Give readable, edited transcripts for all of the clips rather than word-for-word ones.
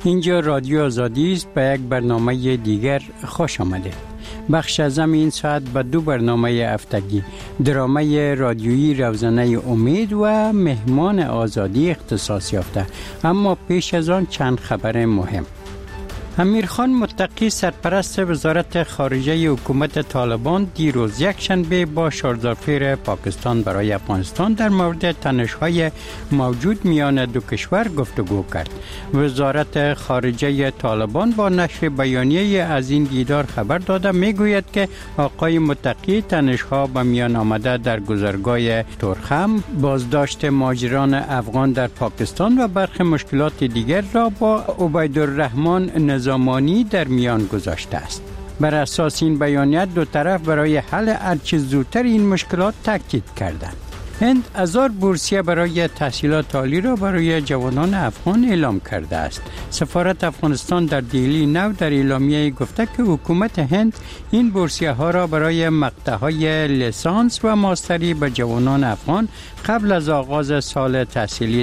اینجا رادیو آزادی است. به یک برنامه دیگر خوش آمدید. بخش ازم این ساعت به 2 برنامه هفتگی، درامه رادیویی روزانه امید و مهمان آزادی اختصاص یافته. اما پیش از آن چند خبر مهم. امیرخان متقی سرپرست وزارت خارجه حکومت طالبان دیروز یکشنبه با شاردارفیر پاکستان برای افغانستان در مورد تنش‌های موجود میان دو کشور گفتگو کرد. وزارت خارجه طالبان با نشر بیانیه از این دیدار خبر داده میگوید که آقای متقی تنش‌ها به میان آمده در گذرگاه تورخم، بازداشت مهاجران افغان در پاکستان و برخی مشکلات دیگر را با عبیدالرحمن زمانی در میان گذاشته است. بر اساس این بیانیه دو طرف برای حل هرچه زودتر این مشکلات تاکید کردند. هند 1000 بورسیه برای تحصیلات عالی را برای جوانان افغان اعلام کرده است. سفارت افغانستان در دهلی نو در اعلامیه گفته که حکومت هند این بورسیه ها را برای مقطعهای لیسانس و ماستری به جوانان افغان قبل از آغاز سال تحصیلی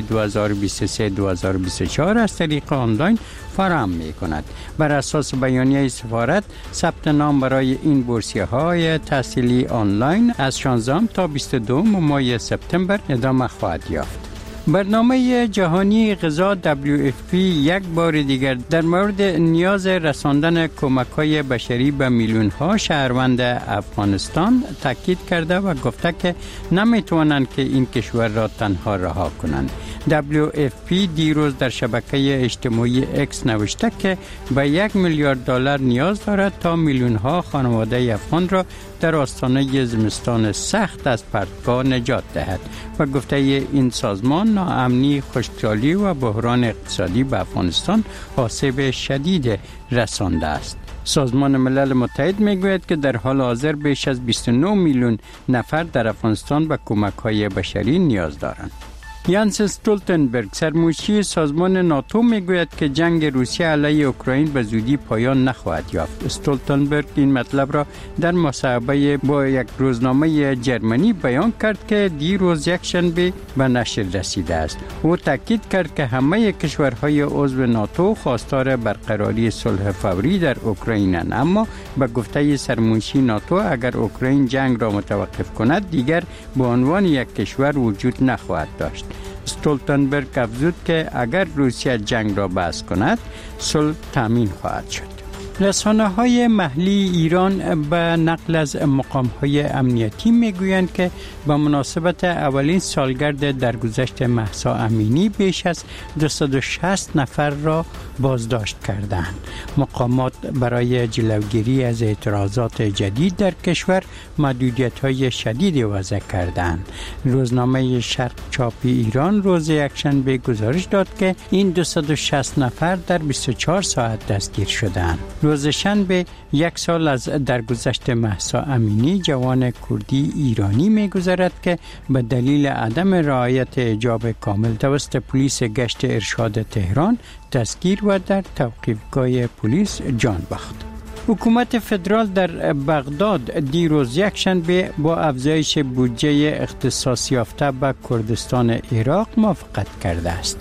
2023-2024 از طریق آنلاین فراهم می کند. بر اساس بیانیه سفارت، ثبت نام برای این بورسیه های تحصیلی آنلاین از 16 تا 22 ماه سپتامبر ادامه خواهد یافت. برنامه جهانی غذا WFP یک بار دیگر در مورد نیاز رساندن کمک‌های بشری به میلیون‌ها شهروند افغانستان تاکید کرده و گفته که نمی‌توانند که این کشور را تنها رها کنند. WFP دیروز در شبکه اجتماعی X نوشته که به $1 میلیارد نیاز دارد تا میلیون‌ها خانواده افغان را در آستانه زمستان سخت از پرتگاه نجات دهد و گفته این سازمان ناامنی، خشکسالی و بحران اقتصادی به افغانستان آسیب شدید رسانده است. سازمان ملل متحد میگوید که در حال حاضر بیش از 29 میلیون نفر در افغانستان به کمک‌های بشری نیاز دارند. یانس استولتنبرگ سرمشیر سازمان ناتو میگوید که جنگ روسیه علیه اوکراین به زودی پایان نخواهد یافت. استولتنبرگ این مطلب را در مصاحبه با یک روزنامه جرمنی بیان کرد که دیروز یکشنبه به نشر رسیده است. او تاکید کرد که همه کشورهای عضو ناتو خواستار برقراری صلح فوری در اوکراینند، اما به گفته سرمنشی ناتو اگر اوکراین جنگ را متوقف کند دیگر به عنوان یک کشور وجود نخواهد داشت. استولتنبرگ افزود که اگر روسیه جنگ را بس کند صلح تامین خواهد شد. رسانه‌های محلی ایران به نقل از مقام‌های امنیتی میگویند که به مناسبت اولین سالگرد درگذشت مهسا امینی بیش از 260 نفر را بازداشت کردند. مقامات برای جلوگیری از اعتراضات جدید در کشور محدودیت‌های شدیدی وضع کردند. روزنامه شرق چاپی ایران روز یکشنبه گزارش داد که این 260 نفر در 24 ساعت دستگیر شدند. روز شنبه 1 سال از درگذشت مهسا امینی جوان کردی ایرانی می‌گذرد که به دلیل عدم رعایت حجاب کامل توسط پلیس گشت ارشاد تهران دستگیر و در توقیفگاه پلیس جان باخت. حکومت فدرال در بغداد دیروز یکشنبه با افزایش بودجه اختصاص یافته به کردستان عراق موافقت کرده است.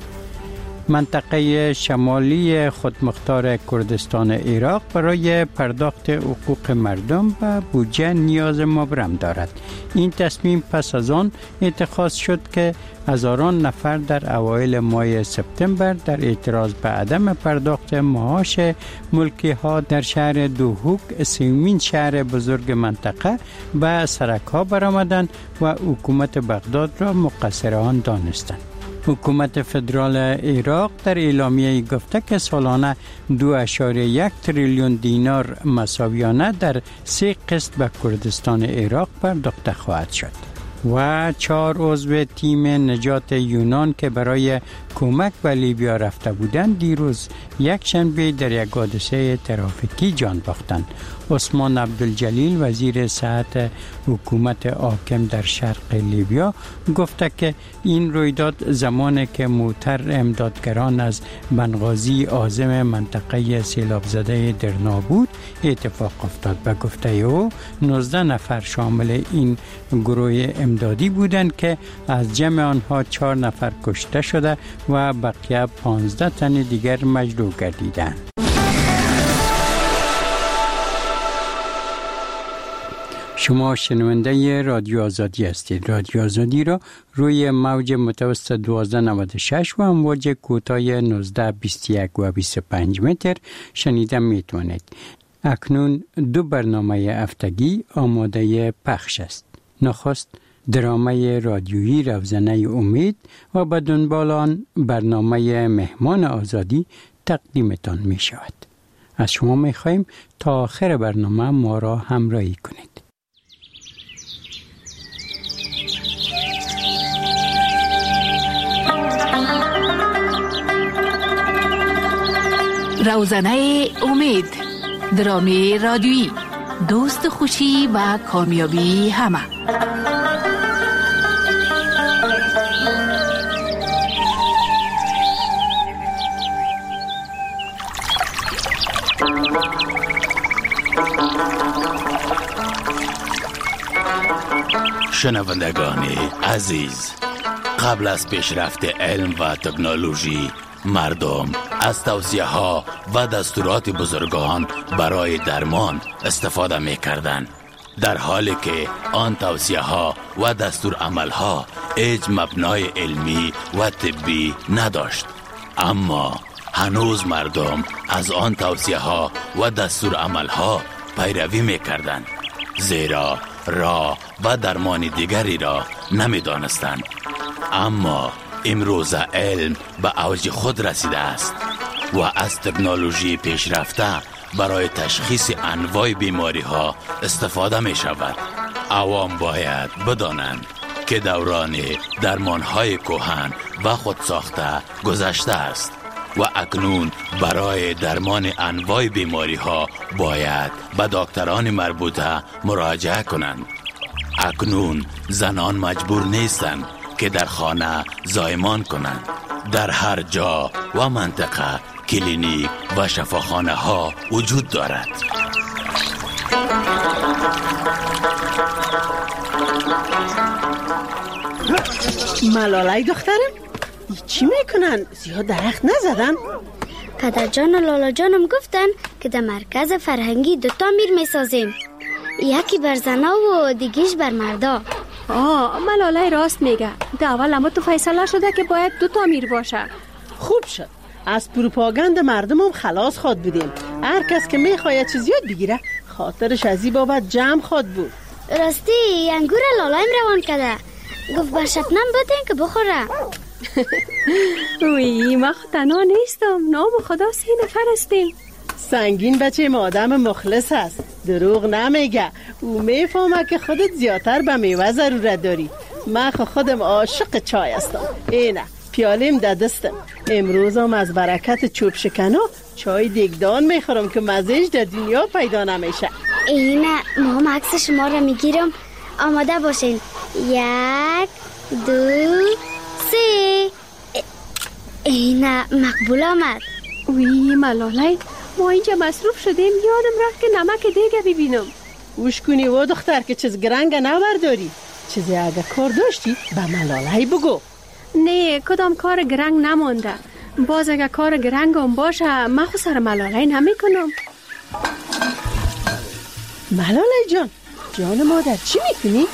منطقه شمالی خودمختار کردستان عراق برای پرداخت حقوق مردم و بودجه نیاز مبرم دارد. این تصمیم پس از آن اتخاذ شد که هزاران نفر در اوایل ماه سپتامبر در اعتراض به عدم پرداخت معاش ملکی ها در شهر دوهوک، سومین شهر بزرگ منطقه، به سرک‌ها برآمدند و حکومت بغداد را مقصر آن دانستند. حکومت فدرال عراق در اعلامیه گفته که سالانه 2.1 تریلیون دینار مساویانه در 3 قسط به کردستان عراق پرداخته خواهد شد. و 4 عضو تیم نجات یونان که برای کمک به لیبیا رفته بودند دیروز یکشنبه در یک حادثه ترافیکی جان باختند. عثمان عبدالجلیل وزیر صحت حکومت حاکم در شرق لیبیا گفته که این رویداد زمانی که موتر امدادگران از بنغازی عازم منطقه سیلاب زده درنا بود اتفاق افتاد. به گفته او 19 نفر شامل این گروه امدادی بودند که از جمع آنها 4 نفر کشته شده و بقیه 15 تن دیگر مجروح گردیدند. شما شنونده رادیو آزادی هستید. رادیو آزادی را روی موج متوسط 1296 و امواج کوتاه 19, 21 و 25 متر شنیده میتونید. اکنون 2 برنامه هفتگی آماده پخش است. نخست درامه رادیویی روزنه امید و به دنبال آن برنامه مهمان آزادی تقدیمتان می شود. از شما می خواهیم تا آخر برنامه ما را همراهی کنید. روزنه امید، درامه رادیویی، دوست خوشی و کامیابی همه. شنوندگان عزیز، قبل از پیشرفت علم و تکنولوژی مردم از توصیه‌ها و دستورات بزرگان برای درمان استفاده می‌کردند، در حالی که آن توصیه‌ها و دستورالعمل‌ها هیچ مبنای علمی و طبی نداشت. اما هنوز مردم از آن توصیه‌ها و دستورالعمل‌ها پیروی می‌کردند، زیرا راه و درمان دیگری را نمی‌دانستند. اما امروز علم به اوج خود رسیده است و از تکنولوژی پیشرفته برای تشخیص انواع بیماری ها استفاده می شود. عوام باید بدانند که دوران درمان های کهن و خودساخته گذشته است و اکنون برای درمان انواع بیماری ها باید به دکتران مربوطه مراجعه کنند. اکنون زنان مجبور نیستند که در خانه زایمان کنند. در هر جا و منطقه کلینیک و شفاخانه ها وجود دارد. ملالای دخترم، چی میکنن؟ زیاد درخت نزدن؟ پدر جان و لالا جانم گفتن که در مرکز فرهنگی 2 میر میسازیم، یکی بر زنا و دیگیش بر مردا. ملالای راست میگه. ده اول اما تو فیصله شده که باید 2 میر باشه. خوب شد، از پروپاگاند مردمم خلاص خواد بودیم. هر کس که میخواد چیز یاد بگیره خاطرش از این بابت جمع خواد بود. راستی انگور لالایم روان کرده، گفت با شبنم بودین که بخوره. وی ما خود تنها نیستم، نام خدا 3 نفر هستیم. سنگین بچه ما آدم مخلص هست، دروغ نمیگه. او میفهمه که خودت زیادتر به میوه ضرورت داری. من خودم عاشق چای هستم. اینه پیالیم در دستم. امروز هم از برکت چوب شکنو چای دیگدان میخورم که مزهش در دنیا پیدا نمیشه. اینه ما هم عکس شما را میگیرم، آماده باشین. 1 2 3. اینه مقبول آمد. وی ملالای، ما اینجا مصروف شدیم یادم رفت که نمک دیگه ببینم. وش کنی و دختر که چیز گرنگ نبرداری؟ چیزی اگه کار داشتی به ملالای بگو. نه کدام کار گرنگ نمونده. باز اگه کار گرنگ هم باشه من خود سر ملالای نمی کنم. ملالای جان، جان مادر چی میکنی؟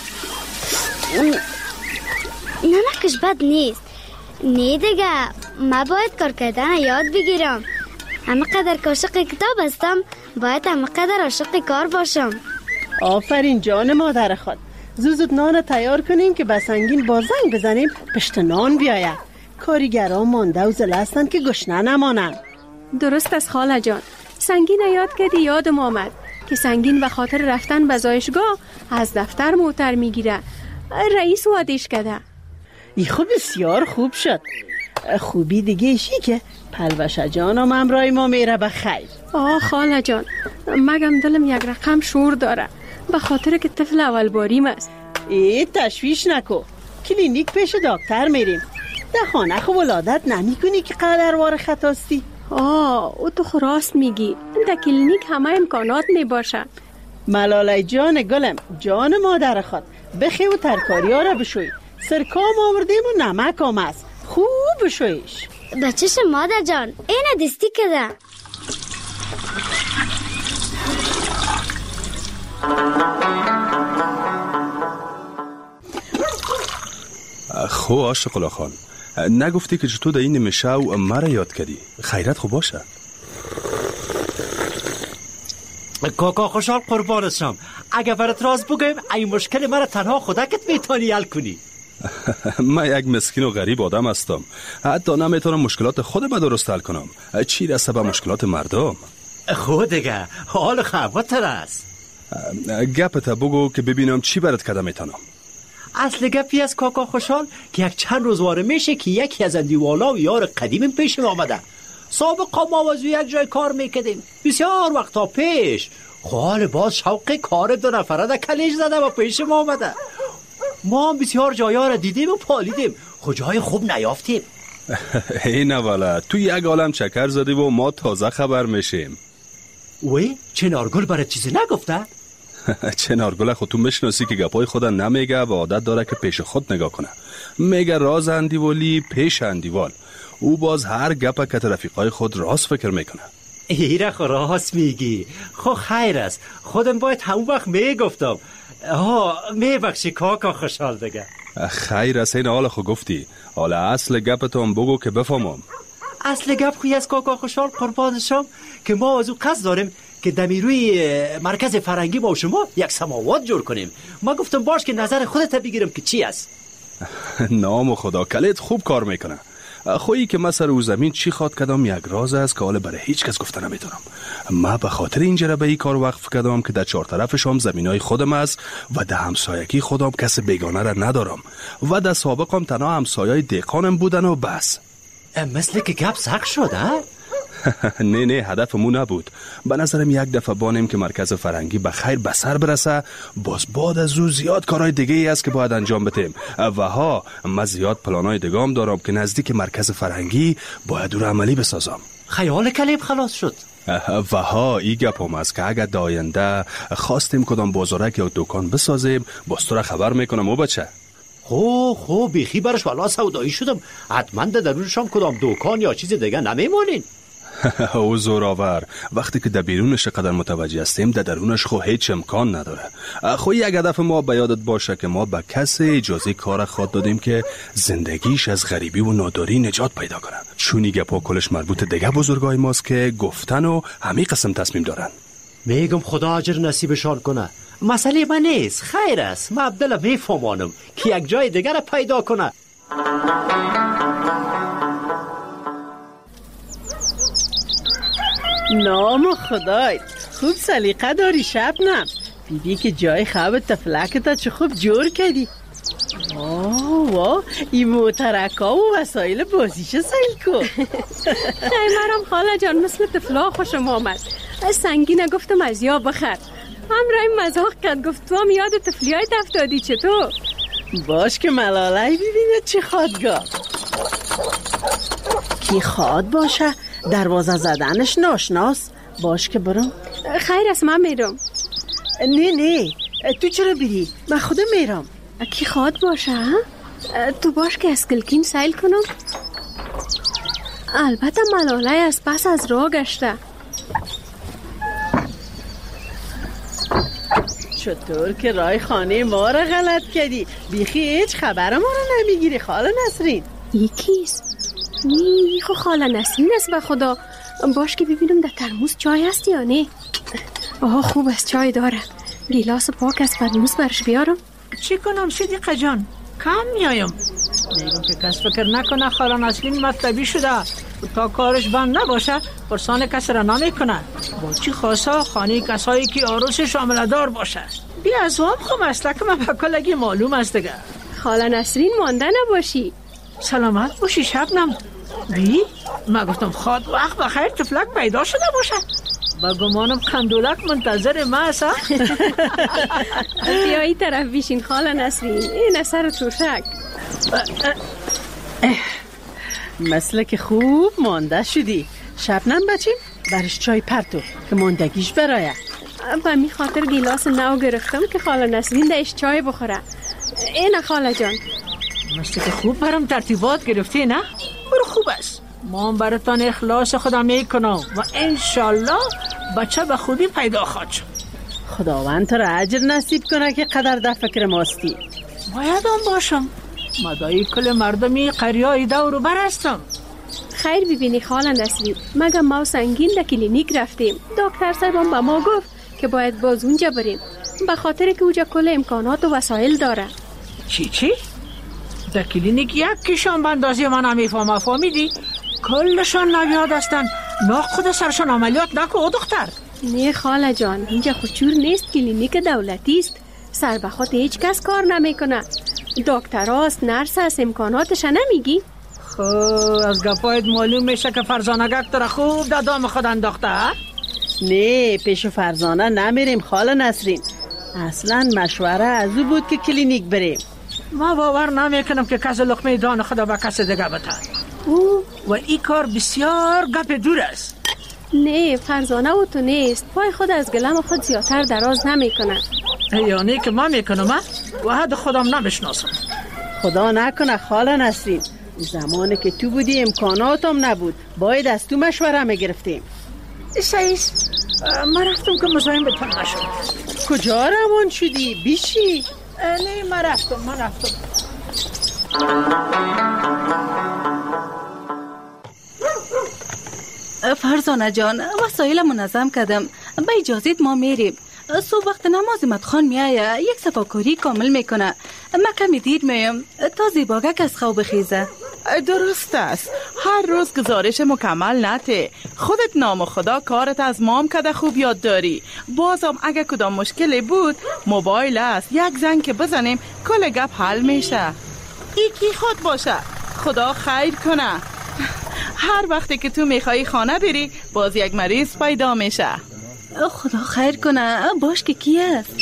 نمکش بد نیست. نه دیگه، من باید کار کردن یاد بگیرم. همه قدر که عاشق کتاب هستم باید همه قدر عاشق کار باشم. آفرین جان مادر خود. زود نان تیار کنیم که به سنگین با زنگ بزنیم پشت نان بیاید. کاریگران مانده و زله هستند که گشنه نمانند. درست است خاله جان. سنگین یاد کردی یادم آمد که سنگین به خاطر رفتن به زایشگاه از دفتر موتر میگیره. رئیس وادیش کرده. ای خوب بسیار خوب شد. خوبی دیگه ایشی که پلوشه جانم امرای ما میره به خیر. خاله جان، مگم دلم یک رقم شور داره به خاطر که طفل اول باریم است. تشویش نکو، کلینیک پیش دکتر میریم. در خانه خو ولادت نمی کنی که قدروار خطاستی. او تو راست میگی، در کلینیک همه امکانات میباشه. ملالای جان گلم، جان مادر خود، بخی و ترکاری ها را بشوی. سرکام آوردیم و نمک هم است، خوب بشویش. بچهش مادر جان، اینه دستی کده. خو آشقلا خان، نگفتی که تو در این مشاو مرا یاد کردی؟ خیرت خوب باشه. کاکا خوشحال قربانشم. اگه برات راز بگم این مشکل مرا تنها خودکت میتونی حل کنی. من یک مسکین و غریب آدم هستم، حتی نمیتونم مشکلات خودم درست حل کنم، چی رسه به مشکلات مردم. خود دیگه حال خبرتر است. گپت بگو که ببینم چی برات کده میتونم. اصل گپی از کاکا خوشحال که یک چند روزواره میشه که یکی از اندیوالا و یار قدیمم پیشم آمده. سابقا ما وزو یک جای کار میکدیم بسیار وقتا پیش. حال باز شوق کار 2 نفره در کلیج زده و پیشم آمده. ما هم بسیار جایا را دیدیم و پالیدیم، جای خوب نیافتیم. اینه والا، تو یک عالم چکر زدی و ما تازه خبر میشیم. وی چنارگل برای چیزی نگفته؟ چنارگل خود تو میشناسی که گپای خود نمیگه و عادت داره که پیش خود نگاه کنه. میگه راز اندیوالی پیش اندیوال. او باز هر گپه که رفیقای خود راست فکر میکنه. ایره خو راست میگی. خو خیر است، خودم باید همون وقت میگفتم. میبخشی کاکا خوشحال دیگه. خیر است، این حال خو گفتی. حالا اصل گپتون بگو که بفهمم. اصل گپ خوی از کاکا خوشحال قربانشم که ما از او قصد داریم که دمیروی مرکز فرنگی با شما یک سماوات جور کنیم. ما گفتم باش که نظر خودت بگیرم که چی است. نام خدا، کلت خوب کار میکنه. خویی که من سر او زمین چی خواد کدام یک راز است که حالا برای هیچ کس گفته نمیتونم. من به خاطر اینجا را به این کار وقف کردم که در 4 طرفش هم زمینای خودم است و در همسایگی خودم کس بیگانه را ندارم و در سابقم تنها همسایای دیقانم بودن و بس. مثل که گپ سخت شد ها؟ نه هدفمون نبود. به نظرم یک دفعه بانیم که مرکز فرنگی به خیر به سر برسه، باز بعد از او زیاد کارهای دیگه ای است که باید انجام بدیم و من زیاد پلانای دیگه هم دارم که نزدیک مرکز فرنگی باید او را عملی بسازم. خیال کلیم خلاص شد. ای گپم است که اگر داینده خواستیم کدام بازارک یا دکان بسازیم باز تو را خبر میکنم. او بچه خوب بیخی برش والا سودایی شدم. حتما درونشان کدام دکان یا چیز دیگه نمیمونین. او زوراور، وقتی که در بیرونش قدر متوجه هستیم در درونش خو هیچ امکان نداره. خو یک هدف ما به یادت باشه که ما به کسی اجازه کار خود دادیم که زندگیش از غریبی و ناداری نجات پیدا کنه. چونی گپا کلش مربوط دیگه بزرگای ماست که گفتن و همین قسم تصمیم دارن. میگم خدا اجر نصیبشان کنه. مسئله من نیست، خیر است. من عبدالله میفهمانم که یک جای دیگر پیدا کنه. نام خدای، خوب سلیقه داری شبنم. دیدی که جای خواب تفلکتا چه خوب جور کردی. این موترکا و وسایل بازیشه سیل کن. خیمرم خاله جان مثل تفلا خوشم آمد. سنگینه گفتم از یا بخر. همراه مزاق کرد، گفت تو هم یاد تفلیای افتادی چطور؟ باش که ملاله ببینه چی خوادگاه. کی خواد باشه دروازه زدنش ناشناس. باش که برم. خیر است من میرم. نه تو چرا بری؟ من خودم میرم. کی خواد باشه ها؟ تو باش که از کلکین سیل کنم. البته ملاله از پس از راه گشته. چطور که رای خانه ما را غلط کردی؟ بیخی هیچ خبر ما را نمیگیری خاله نسرین. یکیست؟ خو خاله نسرین است به خدا. باش که ببینم در ترموز چای هست یا نه. خوب است چای داره. گیلاس پاک از ترموز برش بیارم. چی کنم صدیقه جان؟ کم میایم. میگم که کس فکر نکنه خاله نسرین مطلبی شده تا کارش بند نباشه پرسان کس را نمیکنه. با چی خواسته خانه کسایی که عروسش عملدار باشه. بی از هم خب مسلک من بکلگی معلوم است دیگه. خاله نسرین مانده نباشی. سلامت باشی شبنم. من گفتم خواد وقت بخیر تفلک پیدا شده باشه. با گمانم قندولک منتظر ما است. بیایی طرف بیشین خاله نسرین. این اثر توشک. مثل که خوب مانده شدی. شبنم بچیم برش چای پرتو که ماندگیش برایه. به می خاطر گیلاس نو گرفتم که خاله نسرین دهش چای بخوره. اینه خاله جان. مثل که خوب برام ترتیبات گرفتی نه؟ برو خوب است. ما براتان اخلاص خدا میکنم و انشالله بچه به خوبی پیدا خواهد شد. خداوند تو را اجر نصیب کنه که قدر در فکر ماستی. باید هم باشم. مدایی کل مردمی قریای دور بر هستم. خیر ببینی خاله نسرین، مگه ما سنگین در کلینیک رفتیم. دکتر صاحبم به ما گفت که باید باز اونجا بریم، به خاطر که اونجا کل امکانات و وسایل داره. چی؟ در کلینیک یک کشان بندازی من نمیفهمم. فهمیدی؟ کلشان نویاد هستن. ناخود سرشان عملیات نکو دختر. نه خاله جان، اینجا خوشور نیست، کلینیک دولتی است. سر به خود هیچ کس کار نمیکنه. دکتراست، نرس است، امکاناتش نمیگی؟ خب از گپایت معلوم میشه که فرزانگک تو خوب در دام خود انداخته. نه پیش فرزانه نمیریم خاله نسرین. اصلا مشوره از او بود که کلینیک بریم. ما باور نمیکنم که کس لقمه دان خدا به کس دیگه بده. و این کار بسیار گپ دور است. نه فرزانه او تو نیست. پای خود از گلم خود زیادتر دراز نمیکنه. یعنی که ما میکنم و حد خودم نمیشناسم. خدا نکنه خاله نسرین، زمانی که تو بودی امکاناتم نبود، باید از تو مشوره میگرفتیم. سعیس ما رفتم که مزاحم به تو نشد. کجا روان شدی؟ بیشی؟ نه ما رفتم. فرزانه جان، وسایل منظم کردم، به اجازت ما میریم. صبح وقت نماز مدخان میایه، یک صفاکاری کامل میکنه. من کمی دیر میام تا زیباگک از خواب خیزه. درست است، هر روز گزارش مکمل نته. خودت نام خدا کارت از مام کده خوب یاد داری. بازم اگه کدام مشکلی بود موبایل است، یک زنگ که بزنیم کل گپ حل میشه. یکی خود باشه، خدا خیر کنه. هر وقتی که تو میخوایی خانه بری باز یک مریض پیدا میشه. خدا خیر کنه. باش که کی است؟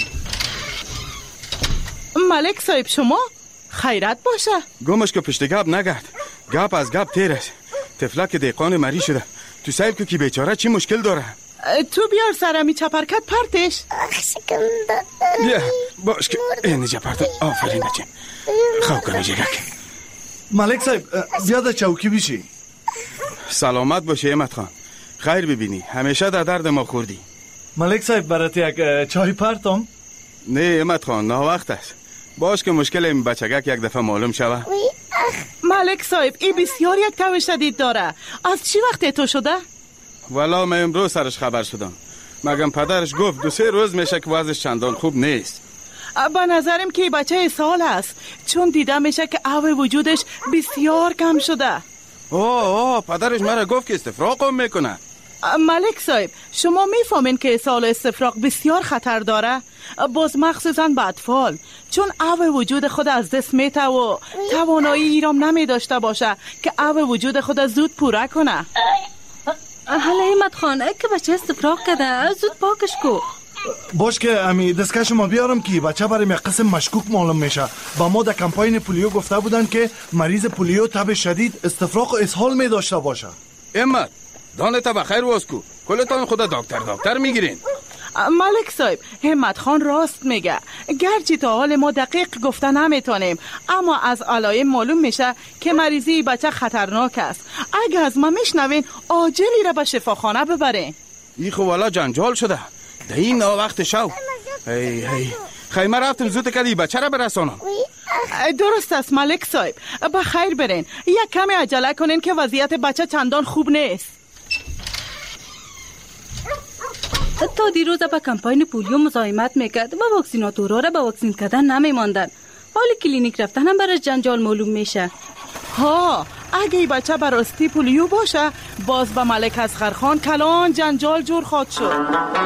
ملک صاحب شما؟ خیرت باشه. گمش که پشت گپ نگرد، گپ از گپ تیر است. تفلک دیقان مری شده. تو صاحب که کی بیچاره چی مشکل داره؟ تو بیار سرمی چپرکت پرتش. بیا باش که اینجا پرت. آفرین بچه خواب کنه جگک. ملک صاحب بیاد چوکی بیشی. سلامت باشه احمد خان. خیر ببینی، همیشه در درد ما خوردی. ملک صاحب برات یک چای پرتم؟ نه احمد خان، نه وقت است. باش که مشکل این بچگک یک دفعه معلوم شوه. ملک صاحب این بسیار یک تو شدید داره. از چی وقت تو شده؟ والا من امروز سرش خبر شدم. مگم پدرش گفت 2-3 روز میشه که وضعش چندان خوب نیست. به نظرم که بچه سال است، چون دیده میشه که اوه وجودش بسیار کم شده. اوه پدرش مرا گفت که استفراغ میکنه. ملک صاحب شما میفهمین که سال استفراغ بسیار خطر داره، باز مخصوصا به اطفال، چون اوه وجود خود از دست میته و توانایی ایرام نمی داشته باشه که اوه وجود خود زود پوره کنه. حالا احمد خان که بچه استفراغ کرده زود پاکش کو. باش که امی دستکش ما بیارم که بچه برای یک قسم مشکوک معلوم میشه. با ما در کمپاین پولیو گفته بودن که مریض پولیو تب شدید استفراغ و اسهال می داشته باشه. احمد دانتا بخیر واسکو، کلتان خدا دکتر میگیرین. ملک صاحب همت خان راست میگه، گرچه تا حال ما دقیق گفته نمیتونیم، اما از علائم معلوم میشه که مریضی بچه خطرناک است. اگه از ما میشنوین عاجلی را به شفاخانه ببرین. ای خو والا جنجال شده ده این وقت شو. هی خیمه رفتم زود کلی بچه را برسانم. درست است ملک صاحب، بخیر برین، یک کمی عجله کنین که وضعیت بچه چندان خوب نیست. تا دیروز به کمپاین پولیو مزاحمت میکرد و واکسیناتورها را به واکسین کردن نمیماندن. حال کلینیک رفتن هم برای جنجال معلوم میشه. ها اگه ای بچه براستی پولیو باشه باز به ملک اصغر خان کلان جنجال جور خواهد شد.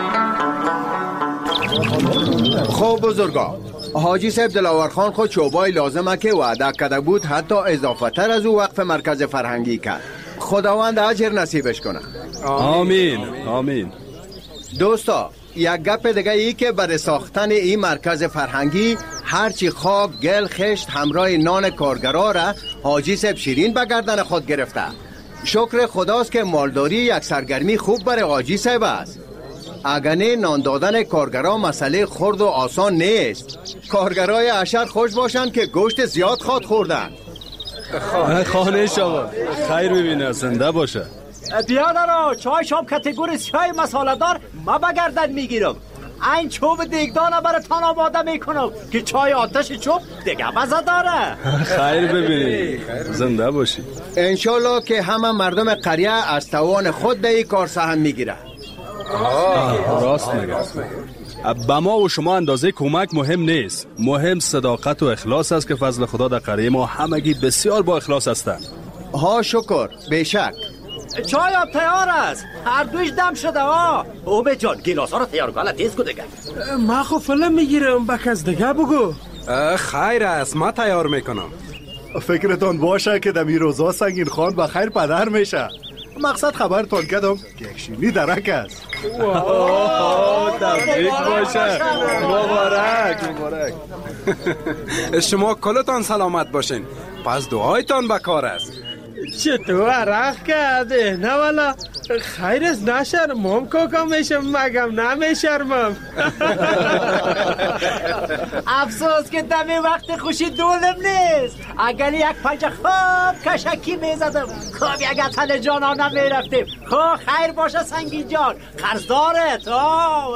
خب بزرگا، حاجی صاحب دلاور خان خود شعبای لازمه که وعده کرده بود حتی اضافه تر از او وقف مرکز فرهنگی کرد. خداوند اجر نصیبش کنه. آمین. دوستا یک گپ دیگه ای که برای ساختن این مرکز فرهنگی هرچی خاک، گل، خشت همراه نان کارگرا را حاجی صاحب شیرین به گردن خود گرفته. شکر خداست که مالداری یک سرگرمی خوب برای حاجی صاحب است. اگنه نان دادن کارگرا مسئله خرد و آسان نیست. کارگرای اشر خوش باشن که گوشت زیاد خواد خوردن. خانه شما خیر ببینه، زنده باشه. بیادرا چای شام کتگوری چای مساله دار ما بگردن میگیرم. این چوب دیگدانه براتان آماده میکنم که چای آتش چوب دیگه مزه داره. خیر ببینی، زنده باشی. انشالله که همه مردم قریه از توان خود به این کار سهم میگیره. راست میگه. با ما و شما اندازه کمک مهم نیست، مهم صداقت و اخلاص است که فضل خدا در قریه ما همگی بسیار با اخلاص هستند. ها شکر، بیشک. چای آب تیار است، هر دویش دم شده ها. اومه جان گیلاس ها رو تیار کن، تیز کن دیگه. ما خو فلم میگیرم، با کس دیگه بگو. خیر است، ما تیار میکنم. فکرتان باشه که دمی روزا سنگین خان با خیر پدر میشه. مقصد خبرتان کردم که یک شیرینی درک است. تبریک باشه. مبارک. شما کلتان سلامت باشین. پس دعایتان بکار است. چطور عرق کرده؟ نه والا خیر است، نشرمم کاکا میشم مگم نمیشرمم. افسوس که دمی وقت خوشی دولم نیست. اگر یک پنجه خوب کشکی میزدم خوب یک اتل جانانه میرفتیم. خوب خیر باشه سنگی جان، قرض داره تو.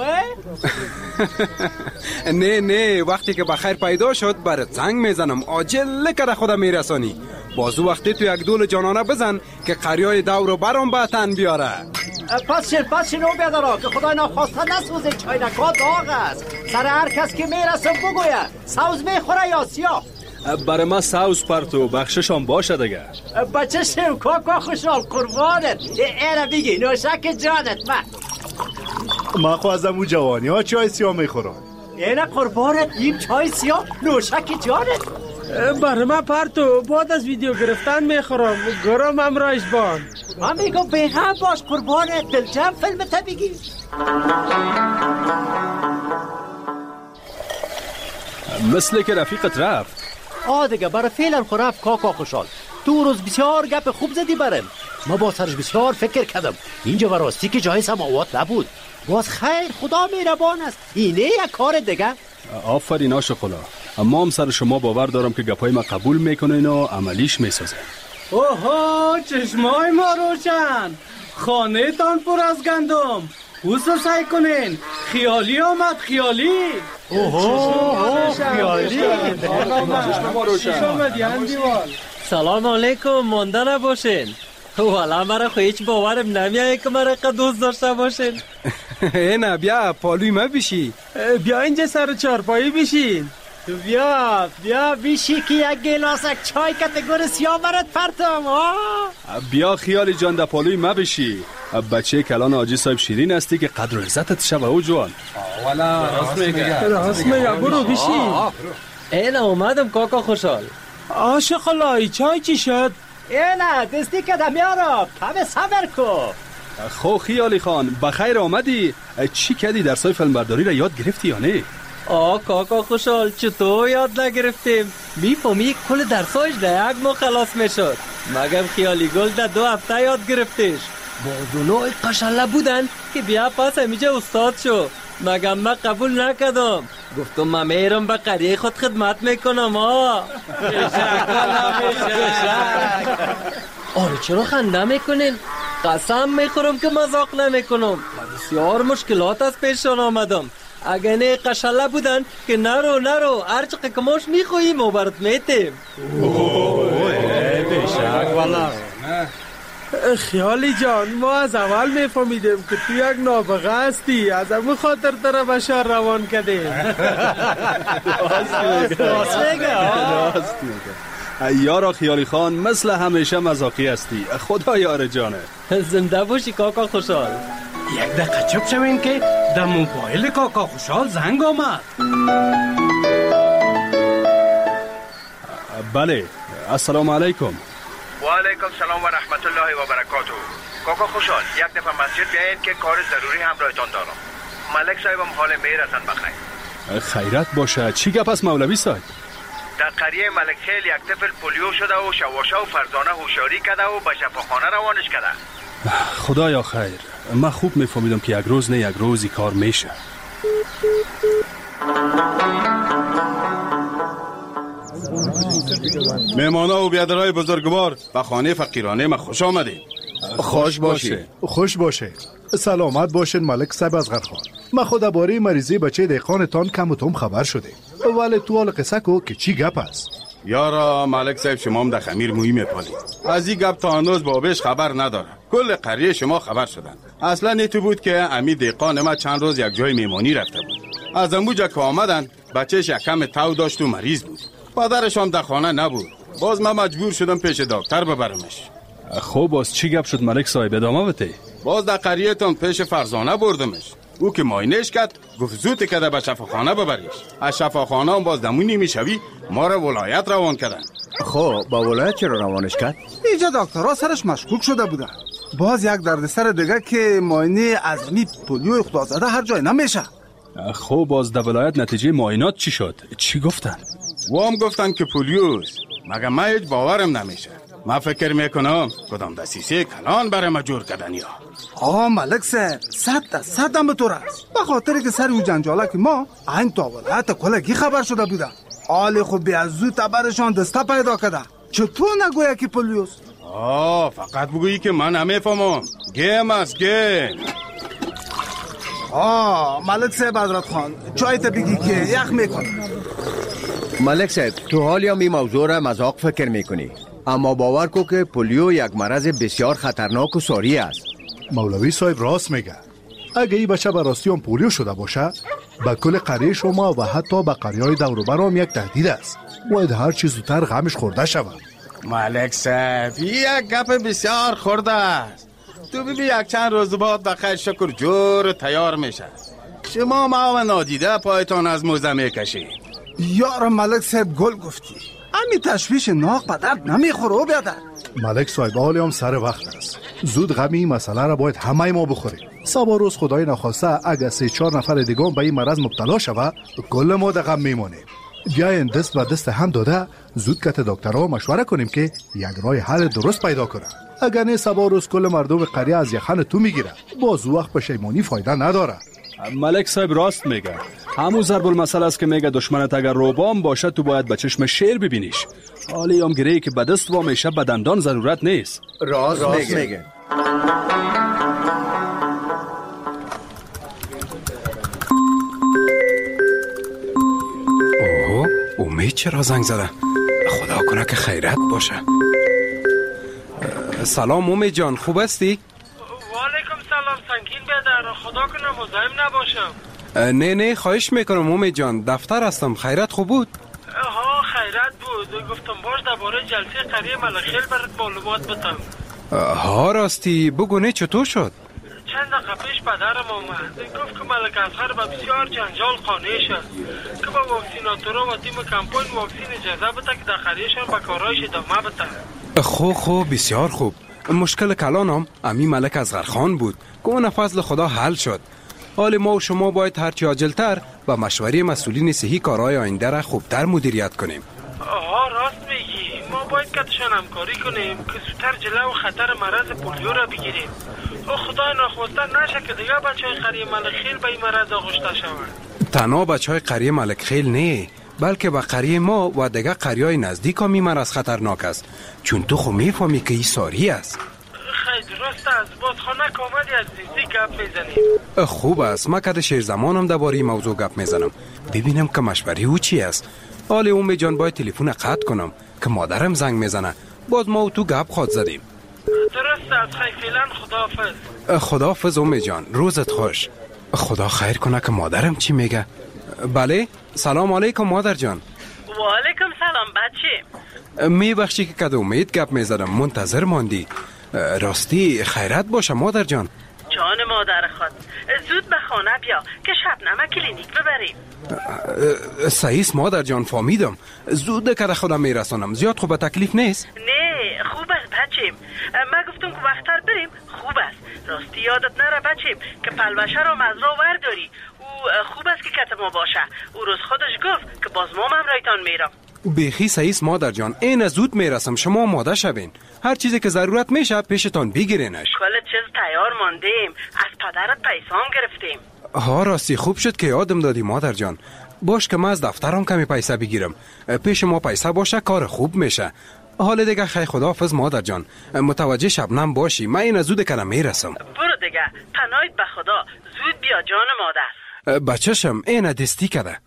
نه وقتی که بخیر پیدا شد برات زنگ میزنم، عاجل که خودم میرسانی. بازو وقتی تو یک دول جانانه بزن که قریای دور برام به تن بیاره. پس شنو بیادارا که خدای ناخواسته نسوزه، چاینکا داغ است. سر هر کس که میرسه بگویه سوز میخوره یا سیاه. برای ما سوز پرتو بخششان باشه دیگه. بچه شو کاکا خوشحال قربانت. ایره بگی نوشک جانت. ما خو از امو جوانی ها چای سیاه میخورم. ایره قربانت، این چای سیاه نوشک جانت. برای من پرتو بعد از ویدیو گرفتن میخورم، گرم امرایش بان. من میگم بیغم باش قربانت، دلجم فیلم تا بگی. مثل که رفیقت رفت. دیگه برای فعلا خو رفت کاکا خوشحال. تو روز بسیار گپ خوب زدی برم. ما با سرش بسیار فکر کردم. اینجا براستی که جای سماوات نبود. باز خیر خدا میربان است. اینه یک کار دیگه. آفرین آشقلا. اما هم سر شما باور دارم که گپای ما قبول میکنین و عملیش میسازه. اوه چشمای ما روشن، خانه تان پر از گندم. اوسو سعی کنین، خیالی آمد خیالی. خیالی. چشم ما روشن. سلام علیکم، مانده نباشین. والا مرا خو هیچ باورم نمیایه که مرا قد دوست داشته باشین. نه بیا پالوی ما بشی. بیا اینجا سر چارپایی بشین. بیا بیشی که یک گلاسک چای کتگور سیاه برات پرتم. بیا خیالی جان در پالوی ما بشی. بچه کلان آجی صاحب شیرین هستی که قدر و عزتت شبه او جوان. والا راست میگه برو بشی. اینا اومدم کاکا خوشحال. آشقالای چای چی شد؟ اینا دستی کدم یارا، کم صبر کو. خو خیالی خان بخیر آمدی. چی کردی درسای فیلمبرداری را یاد گرفتی یا نه؟ کاکا خوشحال چطور یاد نگرفتیم؟ میفهمی کل درسایش در یک ماه خلاص میشد. مگم خیالی گل در 2 هفته یاد گرفتیش. بازونای قشله بودن که بیا پس همیجا استاد شو. مگم من قبول نکردم، گفتم من میرم به قریه خود خدمت میکنم. آره چرا خنده میکنین؟ قسم میخورم که مذاق نمیکنم. بسیار مشکلات از پیشان آمدم. اگه نه قشله بودن که نرو هر چقدر کماش میخوییم و برات میتیم. بیشک والا. خیالی جان ما از اول میفهمیدیم که تو یک نابغه هستی، از همون خاطر تر بشار روان کردیم. راست میگه. یارا خیالی خان مثل همیشه مذاقی هستی. خدا یار جانه. زنده باشی کاکا خوشحال. یک دقیقه چپ شوین که در موبایل کاکا خوشحال زنگ آمد. بله السلام علیکم. و علیکم سلام و رحمت الله و برکاته. کاکا خوشحال یک دفعه مسجد بیاین که کار ضروری همراهتان دارم. ملک صاحبم حال میرسن بخیر. خیرت باشه. چی گپ است مولوی صاحب؟ در قریه ملک خیل یک طفل پولیو شده و شواشا و فرزانه هوشیاری کرده و به شفاخانه روانش کرده. خدایا خیر. من خوب میفهمیدم که یک روز نه یک روزی کار میشه. مهمانا و بیادرهای بزرگوار به خانه فقیرانه ما خوش آمدید. خوش باشه. خوش باشه. سلامت باشین ملک صاحب از غرخان. من خود باره مریضی بچه دیقانتان کم و توم خبر شده، ولی تو حال قصه کو که چی گپ است؟ یارا ملک صاحب شما هم در خمیر مویی میپالید. از این گپ تا هنوز بابش خبر نداره. کل قریه شما خبر شدن. اصلا نیتو بود که امی دیقان ما چند روز یک جای میمانی رفته بود. از اموجا که آمدن بچهش یک کم تاو داشت و مریض بود. پدرش هم در خانه نبود. باز من مجبور شدم پیش دکتر ببرمش. خب باز چی گپ شد ملک صاحب؟ ادامه بده. باز در قریه تان پیش فرزانه بردمش. او که ماینش کرد گفت زود کده به شفاخانه ببریش. از شفاخانه هم باز دمونی میشوی ما را ولایت روان کردن. خب با ولایت چرا روانش کرد؟ اینجا دکترها سرش مشکوک شده بودن. باز یک دردسر دیگه که ماینه از می پولیو خدازده هر جای نمیشه. خب باز در ولایت نتیجه معاینات چی شد؟ چی گفتن؟ وام گفتن که پولیوست. مگه من هیچ باورم نمیشه. من فکر میکنم کدام دسیسه کلان برای ما جور کردن یا. ملک صاحب 100% هم به طور است. به خاطر که سر او جنجاله که ما این تا ولایت کلگی خبر شده بوده. حال خود بیازو تبرشان دسته پیدا کرده. چطور نگویا که پولیوست؟ فقط بگویی که من نمیفهمم. گیم است گیم. ملک صاحب حضرت خان چایت بگی که یخ میکنه. ملک صاحب تو حالی هم این موضوع را مذاق فکر میکنی، اما باور کو که پولیو یک مرض بسیار خطرناک و ساری است. مولوی صاحب راست میگه. اگه این بچه براستی هم پولیو شده باشه به کل قریه شما و حتی به قریه‌های دور و بر هم یک تهدید است. باید هر چیز زودتر غمش خورده شود. ملک صاحب یک گپ بسیار خورده است. تو ببین یک چند روز بعد بخیر شکر جور تیار میشه. شما ما و نادیده پایتان از موزه میکشید. یار ملک صاحب گل گفتی. امی تشویش ناق به درد نمیخوره و بیادر. ملک صاحب حالی هم سر وقت است. زود غمی این مسئله را باید همه ما بخوریم. صبح روز خدای نخواسته اگر 3-4 نفر دیگه به این مرض مبتلا شود کل ما در غم میمونیم. بیاین دست و دست هم داده زود کت دکترها مشوره کنیم که یک راه حل درست پیدا کنن. اگر نه صبح روز کل مردم قریه از یخن تو میگیره، باز وقت پشیمانی فایده نداره. ملک صاحب راست میگه. همون ضرب المثل است که میگه دشمنت اگر روبام باشه تو باید به چشم شیر ببینیش. حالی هم گیری که به دست و میشه به دندان ضرورت نیست. راست میگه. امید چرا زنگ زده؟ خدا کنه که خیرت باشه. سلام امید جان، خوب هستی؟ وعلیکم سلام سنگین بیادر، خدا کنه مزاحم نباشم. نه خواهش میکنم امید جان، دفتر هستم. خیرت خوب بود؟ خیرت بود. گفتم باش درباره جلسه قریه ملخیل برات معلومات بدم. راستی بگو نه چطور شد؟ چند دقیقه پیش پدرم آمد گفت که ملک اصغر به بسیار جنجال خانه شد که با واکسیناتورا و تیم کمپاین واکسین اجازه بده که در قریهشان به کارهایش ادامه بده. خوب بسیار خوب. مشکل کلانم امی ملک اصغر خان بود که اون فضل خدا حل شد. حال ما و شما باید هرچی عاجلتر و مشوره مسئولین صحی کارهای آینده را خوبتر مدیریت کنیم. راست میگی. ما باید کتشان همکاری کنیم که زودتر جلو خطر مرض پولیو را بگیریم. خدای نخواسته نشه که دیگه بچه های قریه ملکخیل به این مرض آغشته شود. تنها بچه های قریه ملکخیل نه، بلکه به قریه ما و دیگه قریه های نزدیک هم این مرض خطرناک است، چون تو خو میفهمی که این ساری است. خیلی درست است. بازخانه که آمدی از دیزی گپ میزنیم. خوب است. من کده شیر زمانم درباره این موضوع گپ میزنم ببینم که مشوره او چی است. حالی امید جان باید تلفن قطع کنم که مادرم زنگ میزنه، باز ما و تو گپ خود زدیم. درست است. فعلا خداحافظ. خداحافظ امید جان، روزت خوش. خدا خیر کنه که مادرم چی میگه. بله سلام علیکم مادر جان. و علیکم سلام بچه. میبخشی که کده امید گپ میزدم، منتظر ماندی. راستی خیرت باشه مادر جان. جان مادر خود، زود به خانه بیا که شبنمه کلینیک ببریم. صحیح مادر جان، فهمیدم. زود که خودم میرسانم، زیاد خوب تکلیف نیست. نه خوب است بچیم. من گفتم که وقتر بریم. خوب است. راستی یادت نره بچیم که پلوشه را مزرعه ورداری. او خوب است که کت ما باشه. او روز خودش گفت که باز ما هم رایتان میرم. بیخی سعیس مادر جان، این زود میرسم، شما آماده شوین. هر چیزی که ضرورت میشه پیشتان بگیرینش. کل چیز تیار ماندیم، از پدرت پیسام گرفتیم. ها راستی خوب شد که یادم دادی مادر جان. باش که من از دفترم کمی پیسه بگیرم. پیش ما پیسه باشه کار خوب میشه. حال دیگه خیلی خداحافظ مادر جان. متوجه شبنم باشی، من این زود کنم میرسم. برو دیگه، پناهت به خدا. زود بیا جان مادر. بچه‌شم این دستی کده.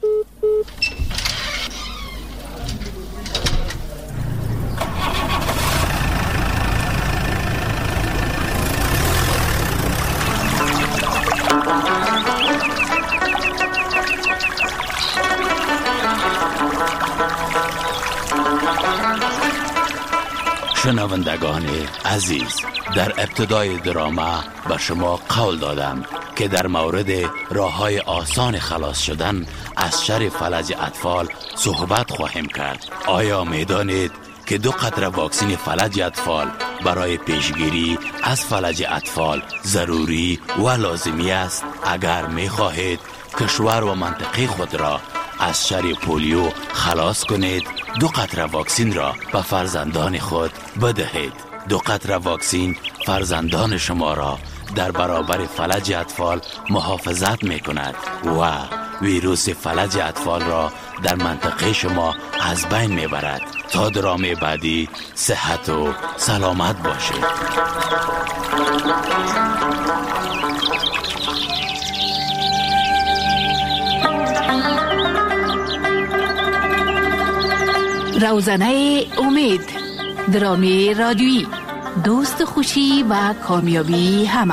شنوندگان عزیز، در ابتدای درامه به شما قول دادم که در مورد راه‌های آسان خلاص شدن از شر فلج اطفال صحبت خواهیم کرد. آیا می‌دانید که 2 قطره واکسن فلج اطفال برای پیشگیری از فلج اطفال ضروری و لازمی است؟ اگر می‌خواهید کشور و منطقه خود را از شر پولیو خلاص کنید، 2 قطره واکسن را به فرزندان خود بدهید. 2 قطره واکسن فرزندان شما را در برابر فلج اطفال محافظت می کند و ویروس فلج اطفال را در منطقه شما از بین می برد. تا درامه بعدی صحت و سلامت باشید. روزنه امید، درامی رادیویی، دوست خوشی و کامیابی همه.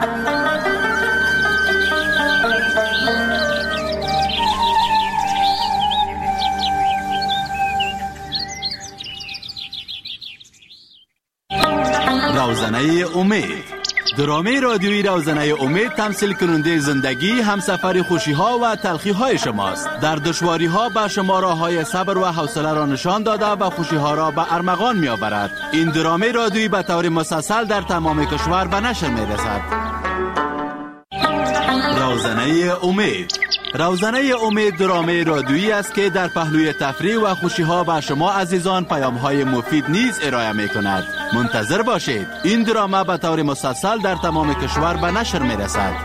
روزنه امید، درامه رادیویی روزنه امید تمثیل کننده زندگی، همسفر خوشی ها و تلخی های شماست. در دشواری ها به شما راه های صبر و حوصله را نشان داده و خوشی ها را به ارمغان می آورد. این درامه رادیویی به طور مسلسل در تمام کشور به نشر می رسد. روزنه امید، روزنه امید درامه رادیویی است که در پهلوی تفریح و خوشی ها به شما عزیزان پیام های مفید نیز ارائه می کند. منتظر باشید، این درامه به طور مسلسل در تمام کشور به نشر می رسد.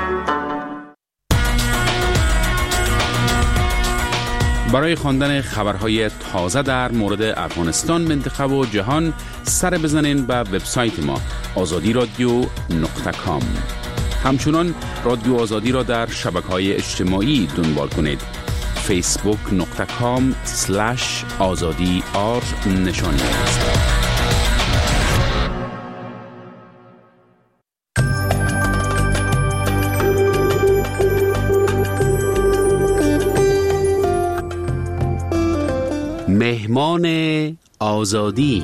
برای خواندن خبرهای تازه در مورد افغانستان، منطقه و جهان سر بزنین به وبسایت ما azadiradio.com. همچنان رادیو آزادی را در شبکه‌های اجتماعی دنبال کنید. facebook.com/azadi_r نشانی است. مهمان آزادی.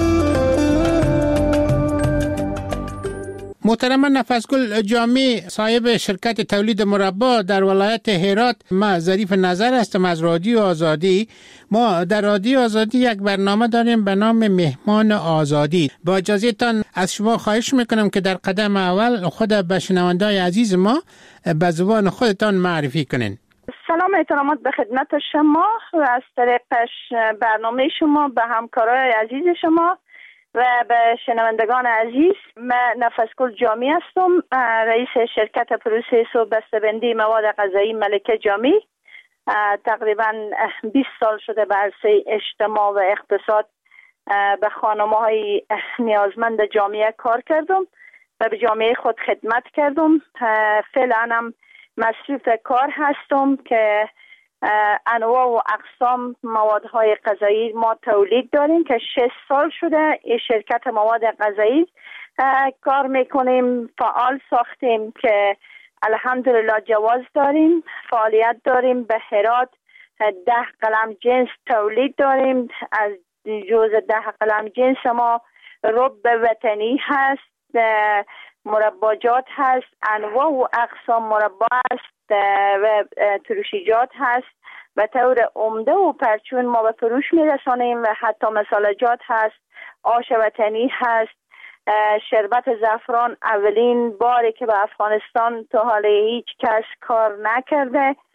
محترم نفسگل جامی، صاحب شرکت تولید مربا در ولایت هرات، ما ظریف نظر هستم از رادیو آزادی. ما در رادیو آزادی یک برنامه داریم به نام مهمان آزادی. با اجازهتان از شما خواهش میکنم که در قدم اول خود به شنونده‌های عزیز ما به زبان خودتان معرفی کنین. سلام احترامات به خدمت شما از طریق برنامه شما به همکارای عزیز شما و به شنوندگان عزیز. من نفسگل جامی هستم، رئیس شرکت پروسس و بسته‌بندی مواد غذایی ملکه جامی. تقریبا 20 سال شده به عرصه اجتماع و اقتصاد به خانم‌های نیازمند جامعه کار کردم و به جامعه خود خدمت کردم. فعلا هم مصروف کار هستم که انواع و اقسام موادهای غذایی ما تولید داریم که 6 سال شده این شرکت مواد غذایی کار میکنیم. فعال ساختیم که الحمدلله جواز داریم، فعالیت داریم. به هرات 10 قلم جنس تولید داریم. از جز 10 قلم جنس ما رب وطنی هست، مرباجات هست، انواع و اقسام مربا است و ترشیجات هست. به طور عمده و پرچون ما به فروش میرسانیم و حتی مسالجات هست، آش وطنی هست، شربت زعفران اولین باری که به افغانستان تا حالا هیچ کس کار نکرده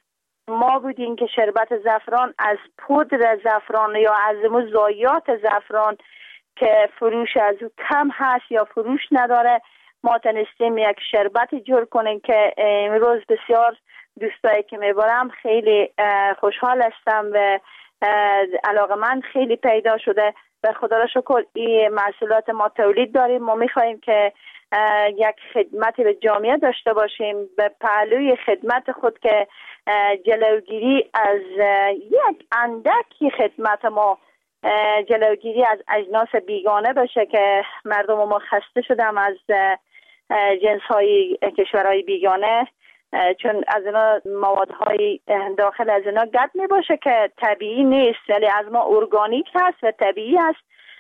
ما بودیم که شربت زعفران از پودر زعفران یا از ضایعات زعفران که فروش از او کم هست یا فروش نداره، ما تونستیم یک شربت جور کنیم که امروز بسیار دوستایی که میبرم خیلی خوشحال هستم و علاقه من خیلی پیدا شده و خدا را شکر این محصولات ما تولید داریم. ما میخواییم که یک خدمت به جامعه داشته باشیم، به پهلوی خدمت خود که جلوگیری از یک اندکی خدمت ما جلوگیری از اجناس بیگانه باشه که مردم ما خسته شدم از جنس‌های کشورهای بیگانه، چون از اینا موادهای داخل از اینا گد می باشه که طبیعی نیست، ولی از ما ارگانیک هست و طبیعی هست.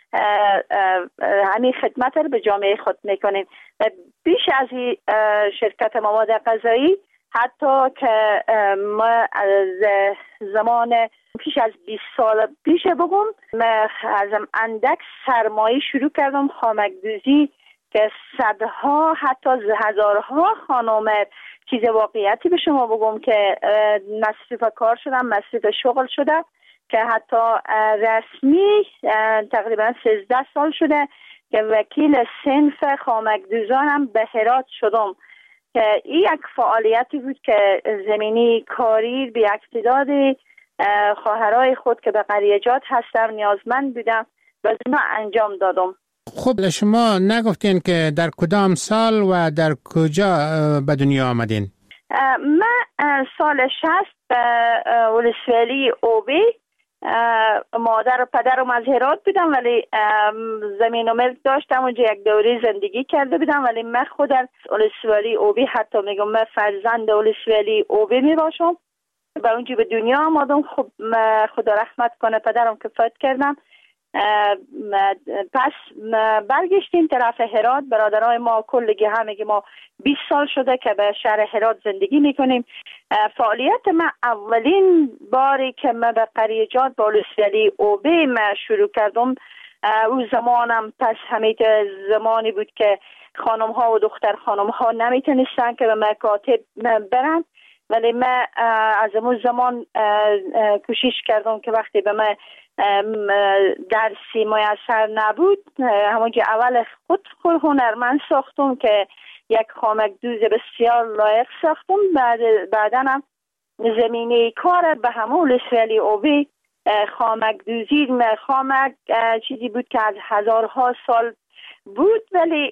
همین خدمت رو به جامعه خود میکنیم. بیش از این شرکت مواد غذایی، حتی که ما از زمان پیش از 20 سال پیش بگم من از اندک سرمایه شروع کردم خامک دوزی که صدها حتی هزارها خانم، چیز واقعیتی به شما بگم که مصروف کار شدم، مصروف شغل شده که حتی رسمی تقریبا 13 سال شده که وکیل صنف خامک دوزانم به هرات شدم که این یک فعالیتی بود که زمینی کاری به یک تعداد خواهرای خود که به قریجات هستم نیازمند بودم و از اینا انجام دادم. خب شما نگفتین که در کدام سال و در کجا به دنیا آمدین؟ من سال 60 ولسوالی اوبی، مادر و پدرم از هرات بودم ولی زمین و ملک داشتم اونجا یک دوره زندگی کرده بودم، ولی من خود از ولسوالی اوبی، حتی میگم من فرزند ولسوالی اوبی می باشم، به اونجا به دنیا آمدم. خب خدا رحمت کنه پدرم که فوت کردم. پس برگشتیم طرف هرات. برادرای ما کلگی همگی ما 20 سال شده که به شهر هرات زندگی میکنیم. فعالیت من اولین باری که من به قریجات با ولسوالی اوبی من شروع کردم، او زمانم پس همین زمانی بود که خانم ها و دختر خانم ها نمیتونستن که به مکاتب برن، ولی من از اون زمان کوشش کردم که وقتی به من درسی میسر نبود، همونجا اول خود هنرمند ساختم که یک خامک دوز بسیار لایق ساختم. بعدا هم زمینه کار به همون ولسوالی اوبی خامک دوزی، خامک چیزی بود که از هزارها سال بود ولی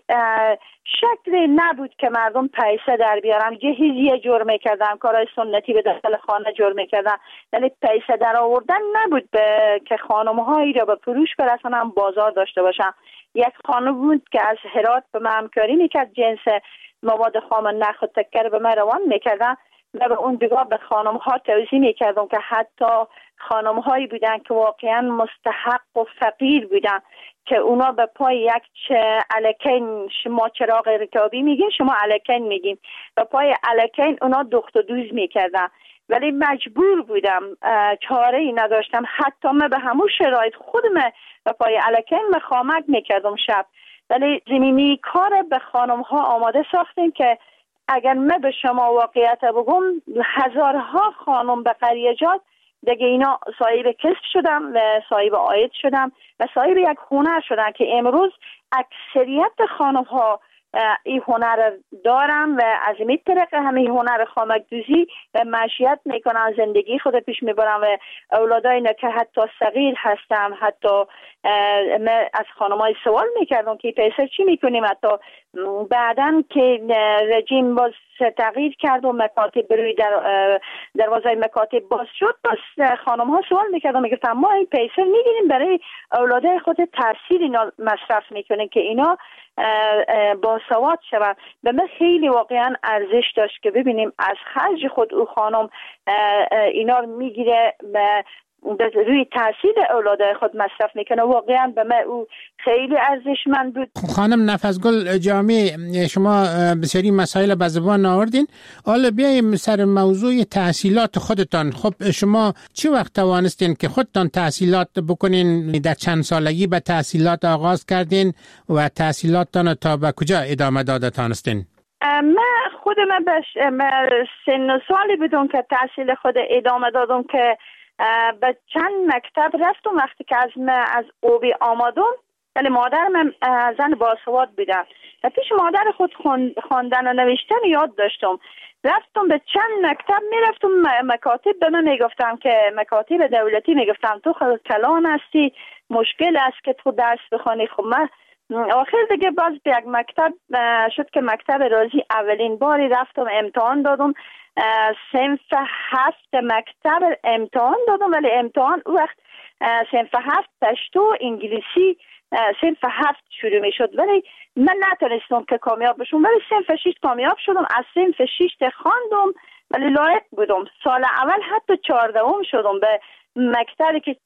شکلی نبود که مردم پیسه در بیارن. جهیزیه جور میکردن، کارهای سنتی به داخل خانه جور میکردن، ولی پیسه در آوردن نبود که خانم‌هایی را به فروش برسانن، بازار داشته باشن. یک خانم بود که از هرات به من همکاری میکرد، جنس مواد خام نخ و تکر به من روان میکردن. من به اون دیگاه به خانم‌ها توضیح میکردم که حتی خانم‌هایی بودن که واقعا مستحق و فقیر بودن که اونا به پای یک الکین، شما چراغ رکابی میگین، شما الکین میگیم، به پای الکین اونا دخت و دوز میکردن، ولی مجبور بودم، چاره ای نداشتم. حتی من به همون شرایط خودم به پای الکین خامک میکردم شب، ولی زمینی کار به خانم ها آماده ساختیم که اگر من به شما واقعیت بگم هزارها خانم به قریجات دیگه اینا صاحب کسب شدم و صاحب عاید شدم و صاحب یک هنر شدن که امروز اکثریت خانم ها این هنر دارم و از این طریق همین هنر خامک دوزی و معیشت میکنن، زندگی خود پیش میبرن و اولادای که حتی صغیر هستم، حتی من از خانمای سوال میکردم که پیسه چی میکنیم. حتی بعدن که رژیم باز تغییر کرد و مکاتب بروی دروازه مکاتب باز شد، بس خانم ها سوال میکردم، میگفتم ما این پیسه میگیریم برای اولادای خود تحصیل اینا مصرف میکنیم که اینا با سواد شوند. به من خیلی واقعا ارزش داشت که ببینیم از خرج خود او خانم اینا رو میگیره روی تحصیل اولادای خود مصرف میکنه. واقعا به من او خیلی ارزشمند بود. خانم نفسگل جامی، شما بسیاری مسائل به زبان آوردین. حالا بیاییم سر موضوع تحصیلات خودتان. خب شما چی وقت توانستین که خودتان تحصیلات بکنین؟ در چند سالگی به تحصیلات آغاز کردین و تحصیلاتتان تا به کجا ادامه داده تانستین؟ من خود من به سن و سالی بدون که تحصیل خود ادامه دادم که به چند مکتب رفتم. وقتی که از اوبی آمدم، ولی مادر من زن باسواد بودم و پیش مادر خود خواندن و نوشتن یاد داشتم. رفتم به چند مکتب میرفتم، مکاتب به من میگفتم که مکاتب دولتی میگفتم تو خود کلان هستی، مشکل است که تو درس بخوانی. خب من آخر دیگه باز به یک مکتب شد که مکتب رازی اولین باری رفتم امتحان دادم. صنف 7 مکتب امتحان دادم، ولی امتحان او وقت صنف 7 پشتو انگلیسی صنف 7 شروع می شد، ولی من نتونستم که کامیاب بشم. ولی صنف 6 کامیاب شدم. از صنف 6 خواندم ولی لایق بودم. سال اول حتی 14 شدم. به مکتبی که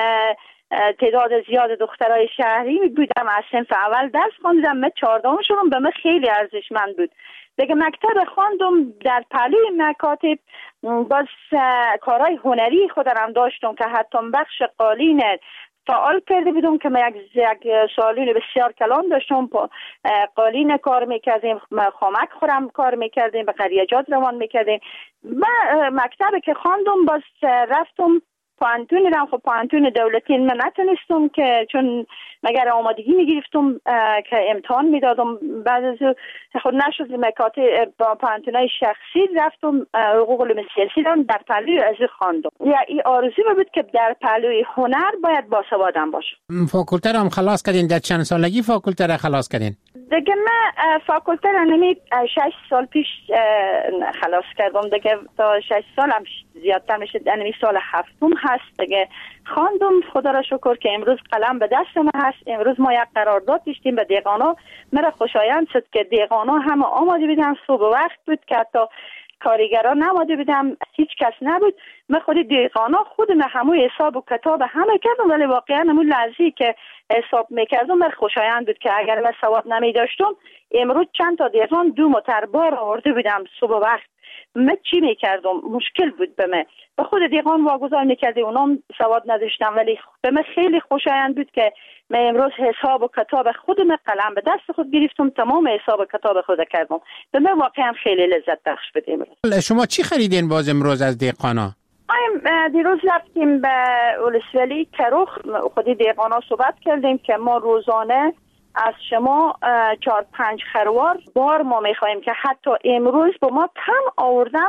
تعداد زیاد دخترای شهری بودم از صنف اول درس خواندم، من 14 شدم. به من خیلی ارزشمند بود. دیگه مکتب خواندم. در پهلوی مکاتب باز کارهای هنری خودم داشتم که حتی بخش قالین فعال کرده بودم که من یک سالون بسیار کلان داشتم. قالین کار میکردیم، خامک خورم کار میکردیم، به قریجات روان میکردیم. و مکتب که خواندم باز رفتم پانتون رم. خب پانتون دولتی من نتونستم که چون مگر آمادگی میگرفتم که امتحان میدادم. بعد از خود نشد مکاتب با پانتونای شخصی رفتم حقوق علوم سیاسی در پهلوی از خواندم. یا این آرزو بود که در پهلوی هنر باید باسوادم باشم. فاکولته را هم خلاص کردین؟ در چند سالگی فاکولته را خلاص کردین؟ دیگه من فاکولته را 6 سال پیش خلاص کردم. دیگه تا 6 سال هم زیادتر میشه، یعنی سال 7 هست دیگه خواندم. خدا را شکر که امروز قلم به دست ما هست. امروز ما یک قرارداد داشتیم به دیقانا. مرا خوشایند شد که دیقانا همه آماده بودن، صبح وقت بود که حتی کارگران نماده بودم، هیچ کس نبود. من خود دیقانا خودم همون حساب و کتاب همه کردم، ولی واقعا همون لحظه‌ای که حساب میکردم من خوشایند بود که اگر من سواد نمی داشتم امروز چند تا دیقان 2 متربار آورده بودم صبح وقت. من چی میکردم؟ مشکل بود به من. به خود دیقان واگذار میکردی، اونام سواد نداشتم، ولی به من خیلی خوشایند بود که من امروز حساب و کتاب خودم قلم به دست خود گرفتم، تمام حساب و کتاب خود کردم. به من واقعا خیلی لذت بخش بود امروز. شما چی خریدین باز امروز از دیقانا؟ دیروز رفتیم به ولسوالی کروخ، خودی دیقانا صحبت کردیم که ما روزانه از شما 4-5 خروار بار ما میخواییم که حتی امروز با ما تم آوردن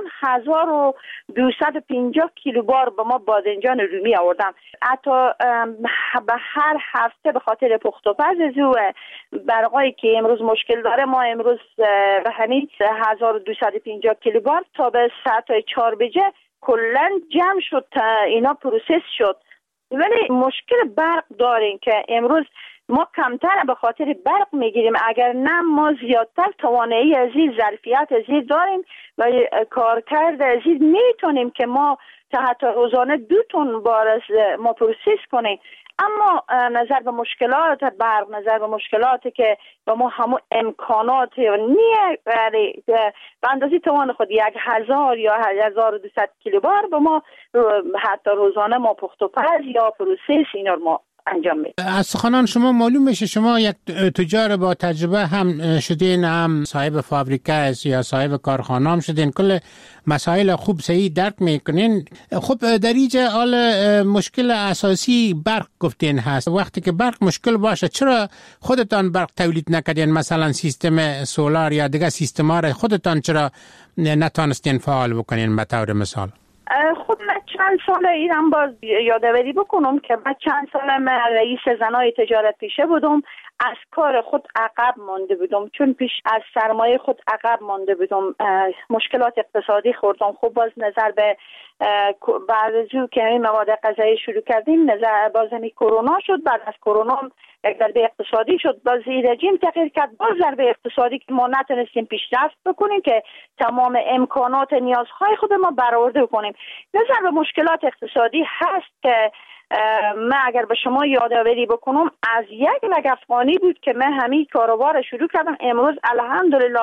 1250 کیلو بار با ما بادنجان رومی آوردن. حتی به هر هفته به خاطر پخت و پز و برقایی که امروز مشکل داره ما امروز به همین 1250 کیلو بار تا به ساعت 4 بجه کلن جمع شد، اینا پروسس شد. ولی مشکل برق داریم که امروز ما کمتر به خاطر برق میگیریم، اگر نه ما زیادتر توانایی از این ظرفیت از این داریم و کارکرد از این میتونیم که ما تا حتی روزانه 2 تن بار از ما پروسس کنیم. اما نظر به مشکلات برق، نظر به مشکلاتی که با ما همون امکانات نیه به اندازه توان خود 1000 یا 1200 کیلو بار با ما حتی روزانه ما پخت و پز یا پروسس اینا ما انجام میدیم. از سخنان شما معلوم میشه شما یک تجار با تجربه هم شدین، هم صاحب فابریکه است یا صاحب کارخانه هم شدین، کل مسائل خوب صحیح درک میکنین. خب در اینجا حال مشکل اساسی برق گفتین هست. وقتی که برق مشکل باشه چرا خودتان برق تولید نکردین؟ مثلا سیستم سولار یا دیگه سیستما را خودتان چرا نتونستین فعال بکنین به طور مثال؟ خود من چند سال ایران باز یادآوری بکنم که من چند سال من رئیس زنای تجارت پیشه بودم، از کار خود عقب مانده بودم، چون پیش از سرمایه خود عقب مانده بودم، مشکلات اقتصادی خوردم. خب باز نظر به بعد از او که این مواد غذایی شروع کردیم نظر باز همی کرونا شد، بعد از کرونا یک ضربه اقتصادی شد، باز رژیم تغییر کرد، باز ضربه اقتصادی که ما نتونستیم پیشرفت بکنیم که تمام امکانات نیازهای خود ما برآورده کنیم. نظر به مشکلات اقتصادی هست که من اگر به شما یادآوری بکنم از یک رگ افغانی بود که من همین کاروبار شروع کردم. امروز الحمدلله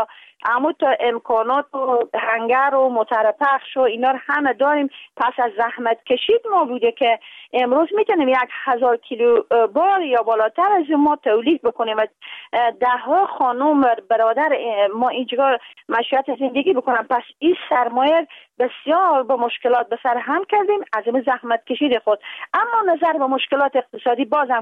اما تا امکانات و هنگر و مترپخش و اینا رو همه داریم. پس از زحمت کشید ما بوده که امروز میتونیم 1000 کیلو بار یا بالاتر از ما تولید بکنیم و ده ها خانم برادر ما اینجا مشیت زندگی بکنم. پس این سرمایه بسیار با مشکلات به سر هم کردیم از این زحمت کشید خود. اما نظر به مشکلات اقتصادی بازم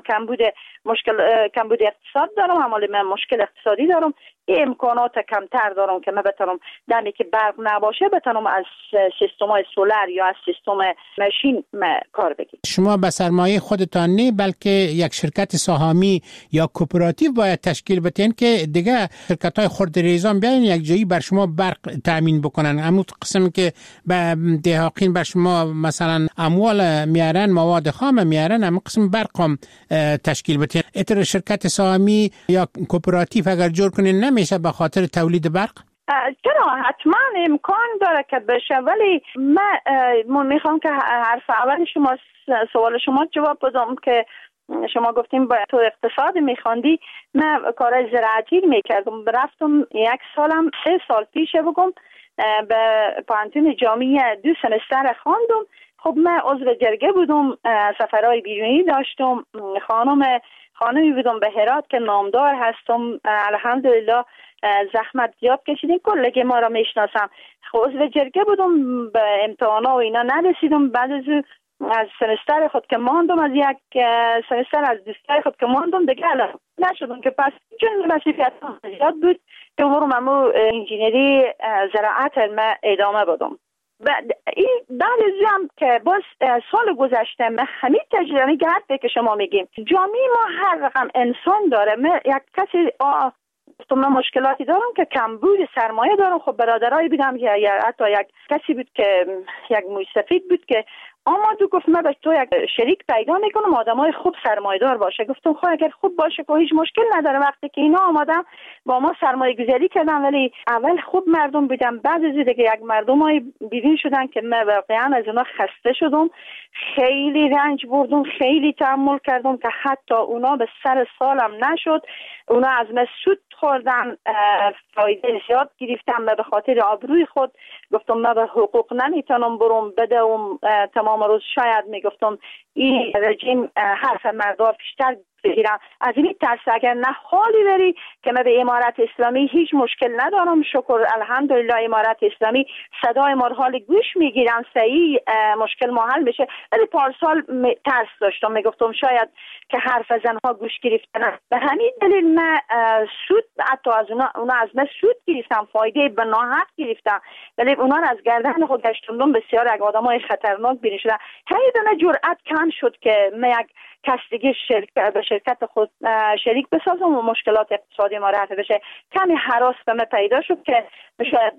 کمبود اقتصاد دارم، عمال من مشکل اقتصادی دارم. این امکانات کمتر دارم که من بتونم دمی که برق نباشه بتونم از سیستم‌های سولر یا از سیستم ماشین کار بگیرم. شما به سرمایه خودتان نه بلکه یک شرکت سهامی یا کوپراتیو باید تشکیل بدین که دیگه شرکت‌های خردریزان بیاین یک جایی بر شما برق تامین بکنن. همون قسمی که به دهاقین بر شما مثلا اموال میارن، مواد خام میارن، همون قسم برق هم تشکیل بدین. اتر شرکت سهامی یا کوپراتیو اگر جور کنین نمیشه به خاطر تولید برق؟ چرا حتما امکان داره که بشه، ولی من میخوام که حرف اول شما سوال شما جواب بدم که شما گفتیم باید تو اقتصاد میخواندی. من کار زراعتی میکردم، رفتم 1 سالم 3 سال پیش بگم به پانتون جامعه 2 سمستر خواندم. خب من عضو جرگه بودم، سفرهای بیرونی داشتم، خانمی بودم به هرات که نامدار هستم. الحمدلله زحمت زیاد کشیدیم، کلگی ما را میشناسم. عضو جرگه بودم، به امتحانا و اینا نرسیدم. بعد از سمستر خود که ماندم، از 1 سمستر از دوستای خود که ماندم دیگه نشدم که پس چون مسئولیت زیاد بود که برم انجینری زراعت ما ادامه بدم. بعد از هم که باز سال گذشته من همین تجربه گرد که شما میگیم جامعه ما هر رقم انسان داره. من یک کسی من مشکلاتی دارم که کمبود سرمایه دارم. خب برادرایی بودم یا حتی یک کسی بود که یک موی سفید بود که آمد و گفت من به تو یک شریک پیدا میکنم آدمای خوب سرمایه دار باشه. گفتم خب اگر خوب باشه که هیچ مشکل نداره. وقتی که اینا آمدم با ما سرمایه گذاری کردم، ولی اول خوب مردم بودم، بعد از دیگه یک مردمای بیرون شدن که من واقعا از اونا خسته شدم، خیلی رنج بردم، خیلی تحمل کردم که حتی اونا به سر سالم نشد. اونا از من سود خوردن، فایده زیاد گرفتم. من به خاطر آبروی خود گفتم من به حقوق نمیتونم برم بدم تمام روز. شاید میگفتم این رژیم حرف مردم بیشتر بگیرم. از این ترس اگر نه حالی بری که من به امارت اسلامی هیچ مشکل ندارم، شکر الحمدلله امارت اسلامی صدای ما حال گوش میگیرن، صحیح مشکل ما حل بشه. ولی پارسال ترس داشتم، میگفتم شاید که حرف زنها گوش گرفتن. به همین دلیل من سود حتی از اونا از من سود گرفتم، فایده به ناحق گرفتم، ولی اونا را از گردن خود گشتوندم. بسیار یک آدمای خطرناک بیرون شدن. همین جرأت کم شد که من یک کس دیگه به شرکت خود شریک بسازم و مشکلات اقتصادی ما رفع بشه. کمی هراس به من پیدا شد که شاید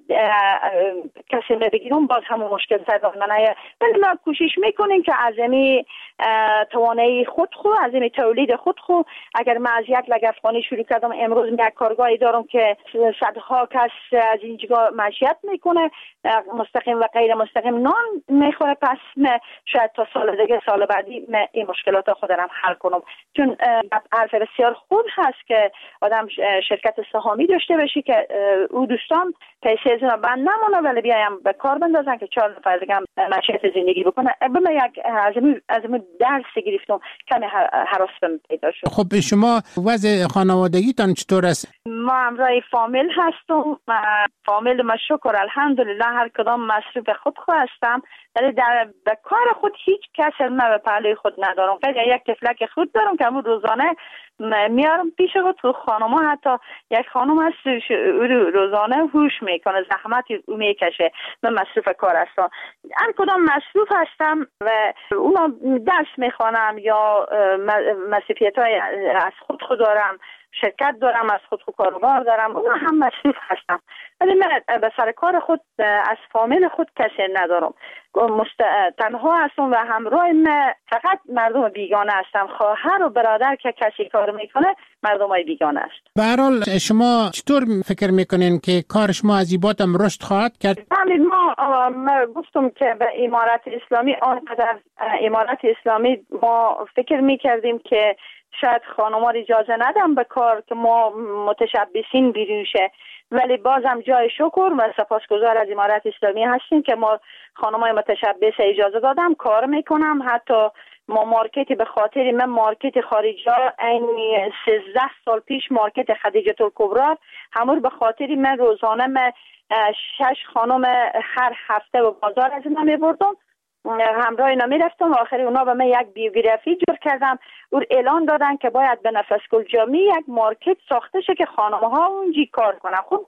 کسی بگیرم باز همون مشکل پیدا کنه. ولی ما کوشش میکنیم که از این توانایی خود از این تولید خود اگر من از 1 لگ افغانی شروع کردم، امروز یک کارگاهی دارم که صدها کس از اینجا معیشت میکنه، مستقیم و غیر مستقیم نان میخوره. پس شاید تا سال بعدی این مشکلات خود دارم حل کنم. چون حرف بسیار خوب هست که آدم شرکت سهامی داشته باشی که او دوستان پیسه از اونا بند نمونه، ولی بیایم به کار بندازن که 4 نفر دیگه هم معیشت زندگی بکنه. من یک از من درس گرفتم، کمی هراس بهم پیدا شد. خب شما وضع خانوادگیتان چطور است؟ ما همراه فامیل هستم. فامیل ما شکر الحمدلله هر کدام مصروف خود هستم، ولی به کار خود هیچ کس من به پهلوی خود ندارم. فقط یک تفلک خود دارم که همون روزانه میارم پیش خود. تو خانم ها حتی یک خانم هست روزانه هوش میکنه، زحمت او میکشه. من مصروف کار هستم، هر کدام مصروف هستم و اونا درس میخوانم یا مصروفیت های از خود دارم، شرکت دارم، از خود کاروبار دارم، اونا هم مصروف هستم. ولی من به سر کار خود از فامیل خود کسی ندارم، تنها هستم و همراه من فقط مردم بیگانه هستم. خواهر و برادر که کسی کار میکنه مردم های بیگانه است. به هر حال شما چطور فکر میکنین که کار شما از این باتم رشد خواهد کرد؟ ما گفتم که به امارت اسلامی آنقدر امارت اسلامی ما فکر میکردیم که شاید خانم‌ها اجازه ندم به کار که ما متشبثین بیرون شه، ولی بازم جای شکر و سپاسگزار از امارت اسلامی هستیم که ما خانم‌های متشبث اجازه دادم کار میکنم. حتی ما مارکتی به خاطر من مارکت خارجی این 13 سال پیش مارکت خدیجه الکبرا همون به خاطر من روزانه من 6 خانم هر هفته به بازار از اینا میبردم، همراه اینا میرفتم و آخری اونا به من یک بیوگرافی جور کردم. اور اعلان دادن که باید به نفسگل جامی یک مارکت ساخته شه که خانم‌ها اونجی کار کنن. خب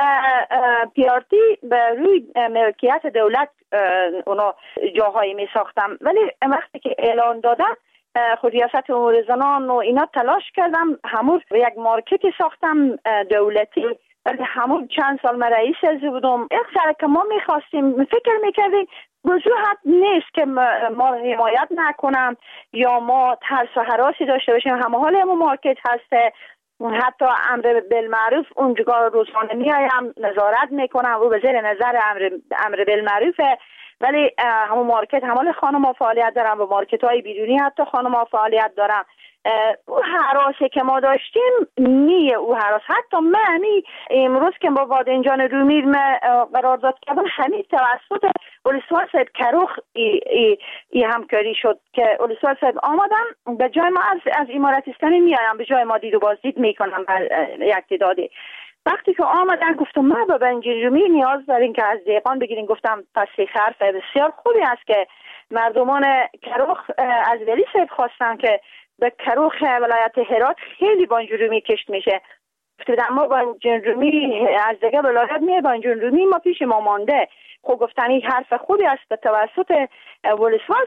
پیارتی به روی ملکیت دولت اونا جاهایی می ساختم، ولی وقتی که اعلان دادن خود ریاست امور زنان و اینا تلاش کردم همون یک مارکتی ساختم دولتی. همون چند سال من رئیس از بودم. یک سر که ما میخواستیم فکر میکردیم وجوهت نیست که ما حمایت نکنم یا ما ترس و هراسی داشته باشیم. همه حال همون مارکت هسته، حتی امر بالمعروف اونجا روزانه میایم نظارت میکنم و به زیر نظر امر بالمعروفه، ولی همون مارکت همون خانم ها فعالیت دارم و مارکت های بیرونی حتی خانم ها فعالیت دارم. او حراسی که ما داشتیم نیه او حراس. حتی من امروز که با بادنجان رومیر قرارداد کردم همین توسط اولسوار صاحب کروخ ای همکاری شد که اولسوار صاحب آمدن به جای ما از امارت اسلامی میایم، به جای ما دید و بازدید میکنم یک تعدادی. وقتی که آمدن گفتم ما به بنجین رومی نیاز دارین که از دیقان بگیرین. گفتم تصریح حرف بسیار خوبی است که مردمان کروخ از ولی صاحب خواستن که به کروخ ولایت هرات خیلی بانجان رومی کشت میشه. گفتم ما بانجان رومی از دیگه ولایت میه بانجان رومی ما پیش ما مانده. خب گفتن این حرف خوبی است به توسط ولسواس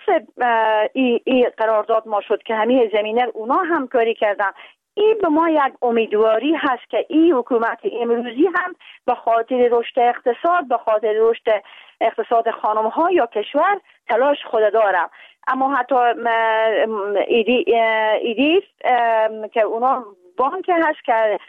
ای قرارداد ما شد که همه زمینه اونا همکاری کردن. این به ما یک امیدواری هست که این حکومت امروزی هم به خاطر رشد اقتصاد، به خاطر رشد اقتصاد خانم ها یا کشور تلاش خود دارم. اما حتی ایدیف که اونا بانک هست که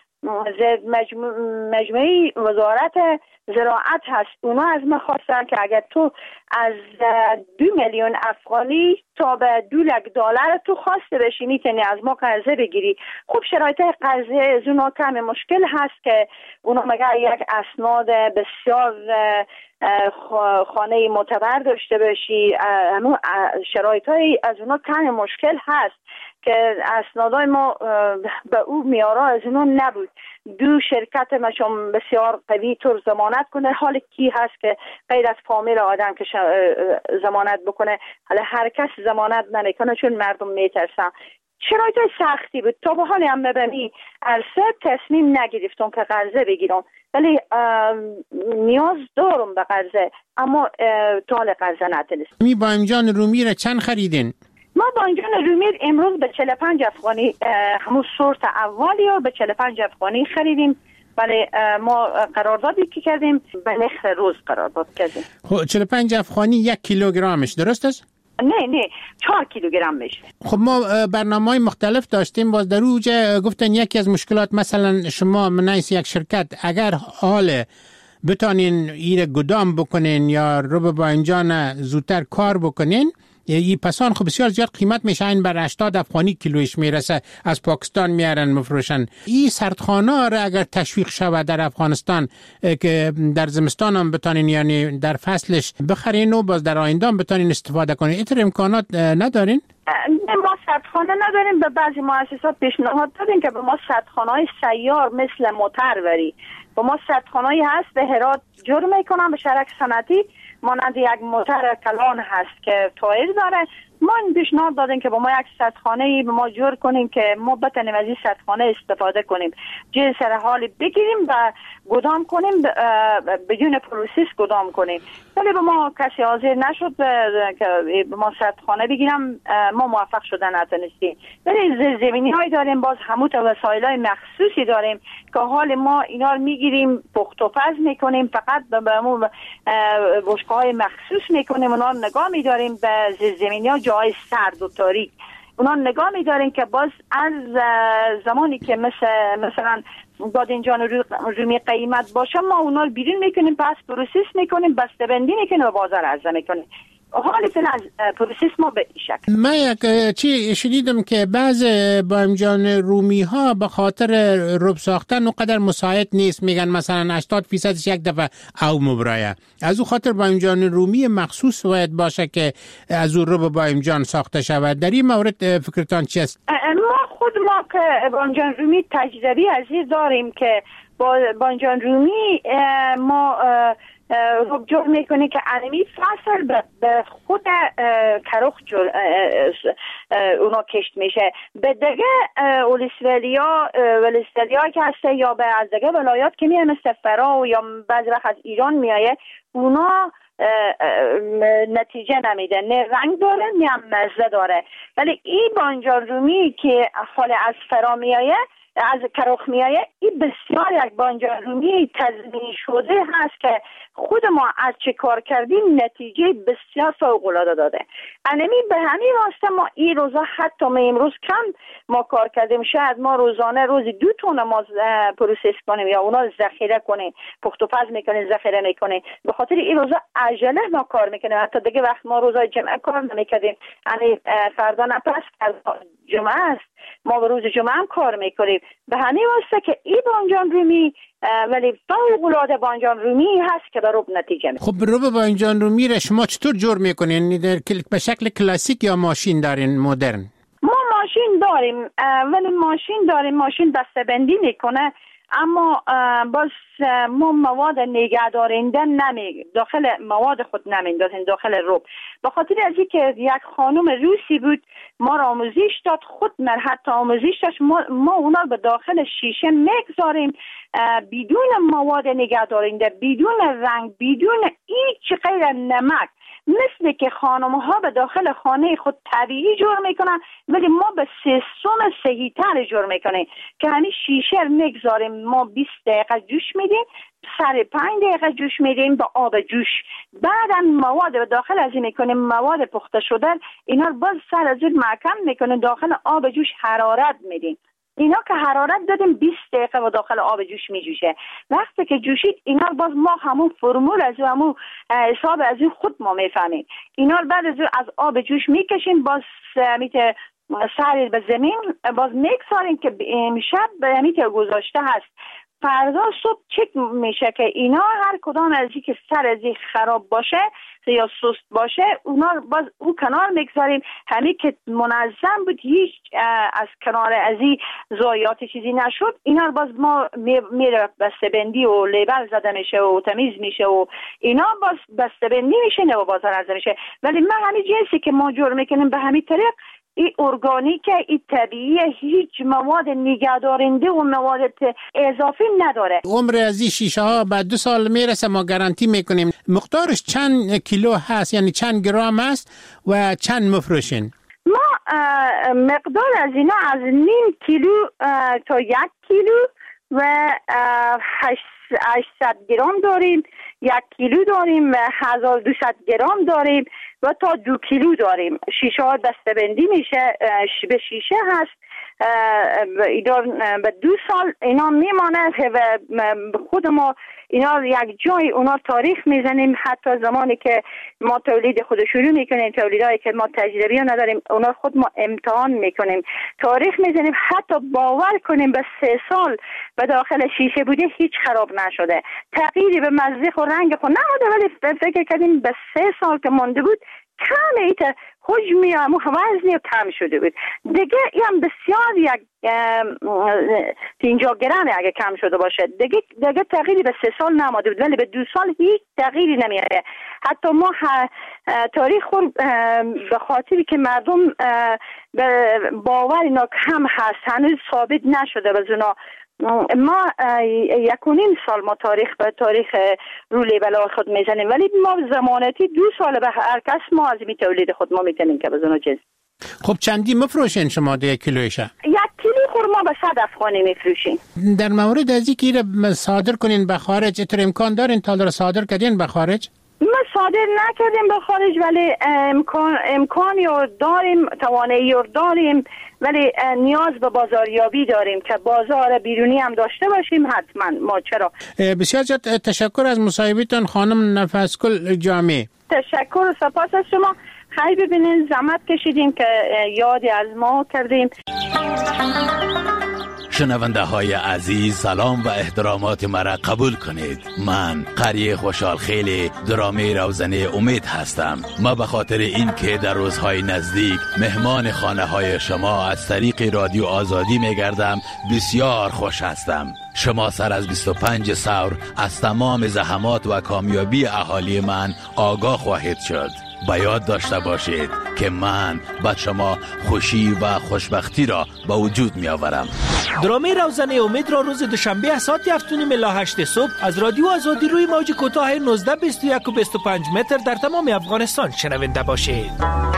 مجموعه وزارت زراعت هست، اونا از من خواستن که اگر تو از 2 میلیون افغانی تا به 2 لک دلار تو خواسته بشی میتونی از ما قرضه بگیری. خب شرایط قرضه از اونا کم مشکل هست که اونا مگر یک اسناد بسیار خانه معتبر داشته باشی، شرایط های از اونا کم مشکل هست که اسنادای ما به او میارا از اونا نبود. 2 شرکت مشام بسیار قوی طور ضمانت کنه. حال کی هست که غیر از فامیل آدم که ضمانت بکنه؟ حالا هر کس ضمانت نمیکنه چون مردم میترسن. شرایط سختی بود. تا به حال هم ببینی عرصه تصمیم نگرفتم که قرضه بگیرم، ولی نیاز دارم به قرضه، اما طال قرضه نتونستم. می بانجان رومی را چند خریدین؟ ما بانجان رومیر امروز به 45 افغانی همون سورت اولی رو به 45 افغانی خریدیم. ولی ما قراردادی که کردیم به نرخ روز قرارداد کردیم. خب 45 افغانی 1 کیلوگرمش درست است؟ نه 4 کیلوگرم میشه. خب ما برنامه‌های مختلف داشتیم. باز در اوج گفتن یکی از مشکلات مثلا شما منیس یک شرکت اگر حال بتانین ایره گدام بکنین یا رو به بانجان زودتر کار بکنین، این پسان خب بسیار زیاد قیمت میشه، این بر 80 افغانی کیلویش میرسه، از پاکستان میارن مفروشن. این سردخانه را اگر تشویق شود در افغانستان که در زمستان هم بتانین یعنی در فصلش بخرین و باز در آینده هم بتانین استفاده کنین، اینطور امکانات ندارین؟ ما سردخانه نداریم. به بعضی مؤسسات پیشنهاد دادیم که به ما سردخانه‌های سیار مثل موتروری، به ما سردخانه‌ای هست به هرات جور میکنن به شرک صنعتی مانند یک موتر کلان هست که تایر داره. ما این پیشنهاد دادیم که با ما یک سردخانه‌ای به ما جور کنیم که ما بتونیم از این سردخانه استفاده کنیم، جای سر حال بگیریم و گدام کنیم، بدون پروسس گدام کنیم. ولی به ما کسی حاضر نشد که به ما سردخانه بگیرم، ما موفق شدن نتونستیم. ولی زمینی‌هایی داریم، باز همون وسایل‌های مخصوصی داریم که حال ما اینا رو میگیریم پخت و پز میکنیم، فقط به همون بشقه‌های مخصوص میکنیم، اونا رو نگاه می‌داریم به زمینی‌ها جای سرد و تاریک. اونا نگاه می‌داریم که باز از زمانی که مثلا بادنجان رومی قیمت باشه ما اونا رو بیرون میکنیم، پس پروسس میکنیم، بسته‌بندی میکنیم و بازار عرضه میکنیم. حال فعلا از پروسس ما به این شکل. من یک چی شنیدم که بعض بایمجان رومی ها به خاطر رب ساختن اونقدر مساعد نیست، میگن مثلا 80% یک دفعه او مبرایه. از اون خاطر بایمجان رومی مخصوص باید باشه که از اون رب بایمجان ساخته شود. در این مورد فکرتان چی است؟ خود ما که بایمجان رومی تجربی عزیز داریم که با بایمجان رومی ما رب جور میکنه که انمی فصل به خود کروخ اونا کشت میشه. به دیگه ولسوالیا که هسته یا به از دیگه ولایات که میایه مثل فرا یا بعضی وقت از ایران میایه، اونا نتیجه نمیده، نه رنگ داره نه هم مزه داره. ولی این بایمجان رومی که حال از فرا میایه، از کروخ میایه، این بسیار یک بایمجان رومی تضمین شده هست که خود ما از چه کار کردیم نتیجه بسیار فوق العاده داده. انمی به همین واسطه ما این روزا حتی ما امروز کم ما کار کردیم، شاید ما روزانه روزی 2 تن ما پروسس کنیم یا اونا ذخیره کنیم، پخت و پز میکنیم ذخیره میکنیم. به خاطر این روزا عجله ما کار میکنیم. حتی دیگه وقت ما روزای جمعه کار نمیکردیم، یعنی فردا نپس جمعه است، ما به روز جمعه هم کار میکنیم. به همین واسطه که این بایمجان رومی ولی فوق العاده بایمجان رومی هست که به رب نتیجه میده. خب رب بایمجان رومی را شما چطور جور میکنین؟ به شکل کلاسیک یا ماشین دارین مدرن؟ ما ماشین داریم، ولی ماشین دسته‌بندی میکنه، اما باز ما مواد نگهدارنده داخل مواد خود نمیندازیم داخل رب. به خاطر از اینکه یک خانم روسی بود ما را آموزش داد، خود حتی آموزش داشت، ما اونا به داخل شیشه میگذاریم بدون مواد نگهدارنده، بدون رنگ، بدون هیچ غیر نمک، مثل که خانم ها به داخل خانه خود طبیعی جور میکنن، ولی ما به سیستم صحیح تر جور میکنیم که همین شیشه میگذاریم. ما 20 دقیقه جوش میدیم، سر 5 دقیقه جوش میدیم با آب جوش. بعدا مواد به داخل از این میکنیم، مواد پخته شده اینا رو باز سر از این محکم میکنیم، داخل آب جوش حرارت میدیم. اینا که حرارت دادیم 20 دقیقه و داخل آب جوش می جوشه. وقتی که جوشید اینا باز ما همون فرمول از همون حساب از این خود ما میفهمیم. اینا بعد از آب جوش میکشیم، باز میته سر به زمین باز میگذاریم که امشب میته گذاشته هست، فردا صبح چک میشه که اینا هر کدام از این که سر از این خراب باشه یا سست باشه اونا باز اون کنار میگذاریم. همین که منظم بود، هیچ از کنار از این ضایعات چیزی نشد، اینا باز ما میره بسته‌بندی و لیبل زده میشه و تمیز میشه و اینا باز بسته‌بندی میشه نه بازار عرضه میشه. ولی من همین جنسی که ما جور میکنیم به همین طریق، این ارگانیکه، این طبیعیه، هیچ مواد نگهدارنده و مواد اضافی نداره. عمر از این شیشه ها بعد 2 سال میرسه، ما گارانتی میکنیم. مقدارش چند کیلو هست، یعنی چند گرم است و چند مفروشین؟ ما مقدار از اینا از 0.5 کیلو تا 1 کیلو و 800 گرم داریم، 1 کیلو داریم و 1200 گرم داریم و تا 2 کیلو داریم. شیشه ها دسته‌بندی میشه، به شیشه هست. به 2 سال اینا میمانه و خود ما اینا یک جای اونا تاریخ میزنیم. حتی زمانی که ما تولید خود شروع میکنیم، تولیدایی که ما تجربی نداریم اونا خود ما امتحان میکنیم، تاریخ میزنیم، حتی باور کنیم به 3 سال به داخل شیشه بوده هیچ خراب نشده، تغییری به مزه و رنگ خود نموده. ولی فکر کردیم به 3 سال که مانده بود کم ایت حجمی و وزنی کم شده بود دیگه. این هم بسیار یک 50 گرم اگه کم شده باشه دیگه تغییری به 3 سال نماده بود، ولی به 2 سال هیچ تغییری نمیاره. حتی ما تاریخ به خاطری که مردم باور اینا کم هست هنوز ثابت نشده باز اونا، ما 1.5 سال ما تاریخ رو لیبل خود میزنیم، ولی ما زمانتی 2 سال به هر کس ما از این تولید خود ما میتونیم که بزنو چیز. خب چندی مفروشین شما 1 کیلویشه؟ 1 کیلو خورما به 100 افغانی میفروشیم. در مورد از اینکه صادر کنین به خارج، اتر امکان دارین تا صادر کردین به خارج؟ ما صادر نکردیم به خارج، ولی امکانی رو داریم، توانایی رو داریم، ولی نیاز به بازاریابی داریم که بازار بیرونی هم داشته باشیم. حتما ما چرا. بسیار زیاد تشکر از مصاحبتون خانم نفسگل جامی. تشکر و سپاس از شما. خیلی ببینین زحمت کشیدیم که یادی از ما کردیم. شنونده های عزیز، سلام و احترامات مرا قبول کنید. من قریه خوشحال خیلی درامه روزنه امید هستم. ما به خاطر این که در روزهای نزدیک مهمان خانه های شما از طریق رادیو آزادی میگردم بسیار خوش هستم. شما سر از 25 ثور از تمام زحمات و کامیابی اهالی من آگاه خواهید شد. به یاد داشته باشید که من به شما خوشی و خوشبختی را به وجود می آورم. درامه روزنه امید را روز دوشنبه از ساعت 7:30 الی 8 صبح از رادیو آزادی روی موج کوتاه 19 21 و 25 متر در تمام افغانستان شنونده باشید.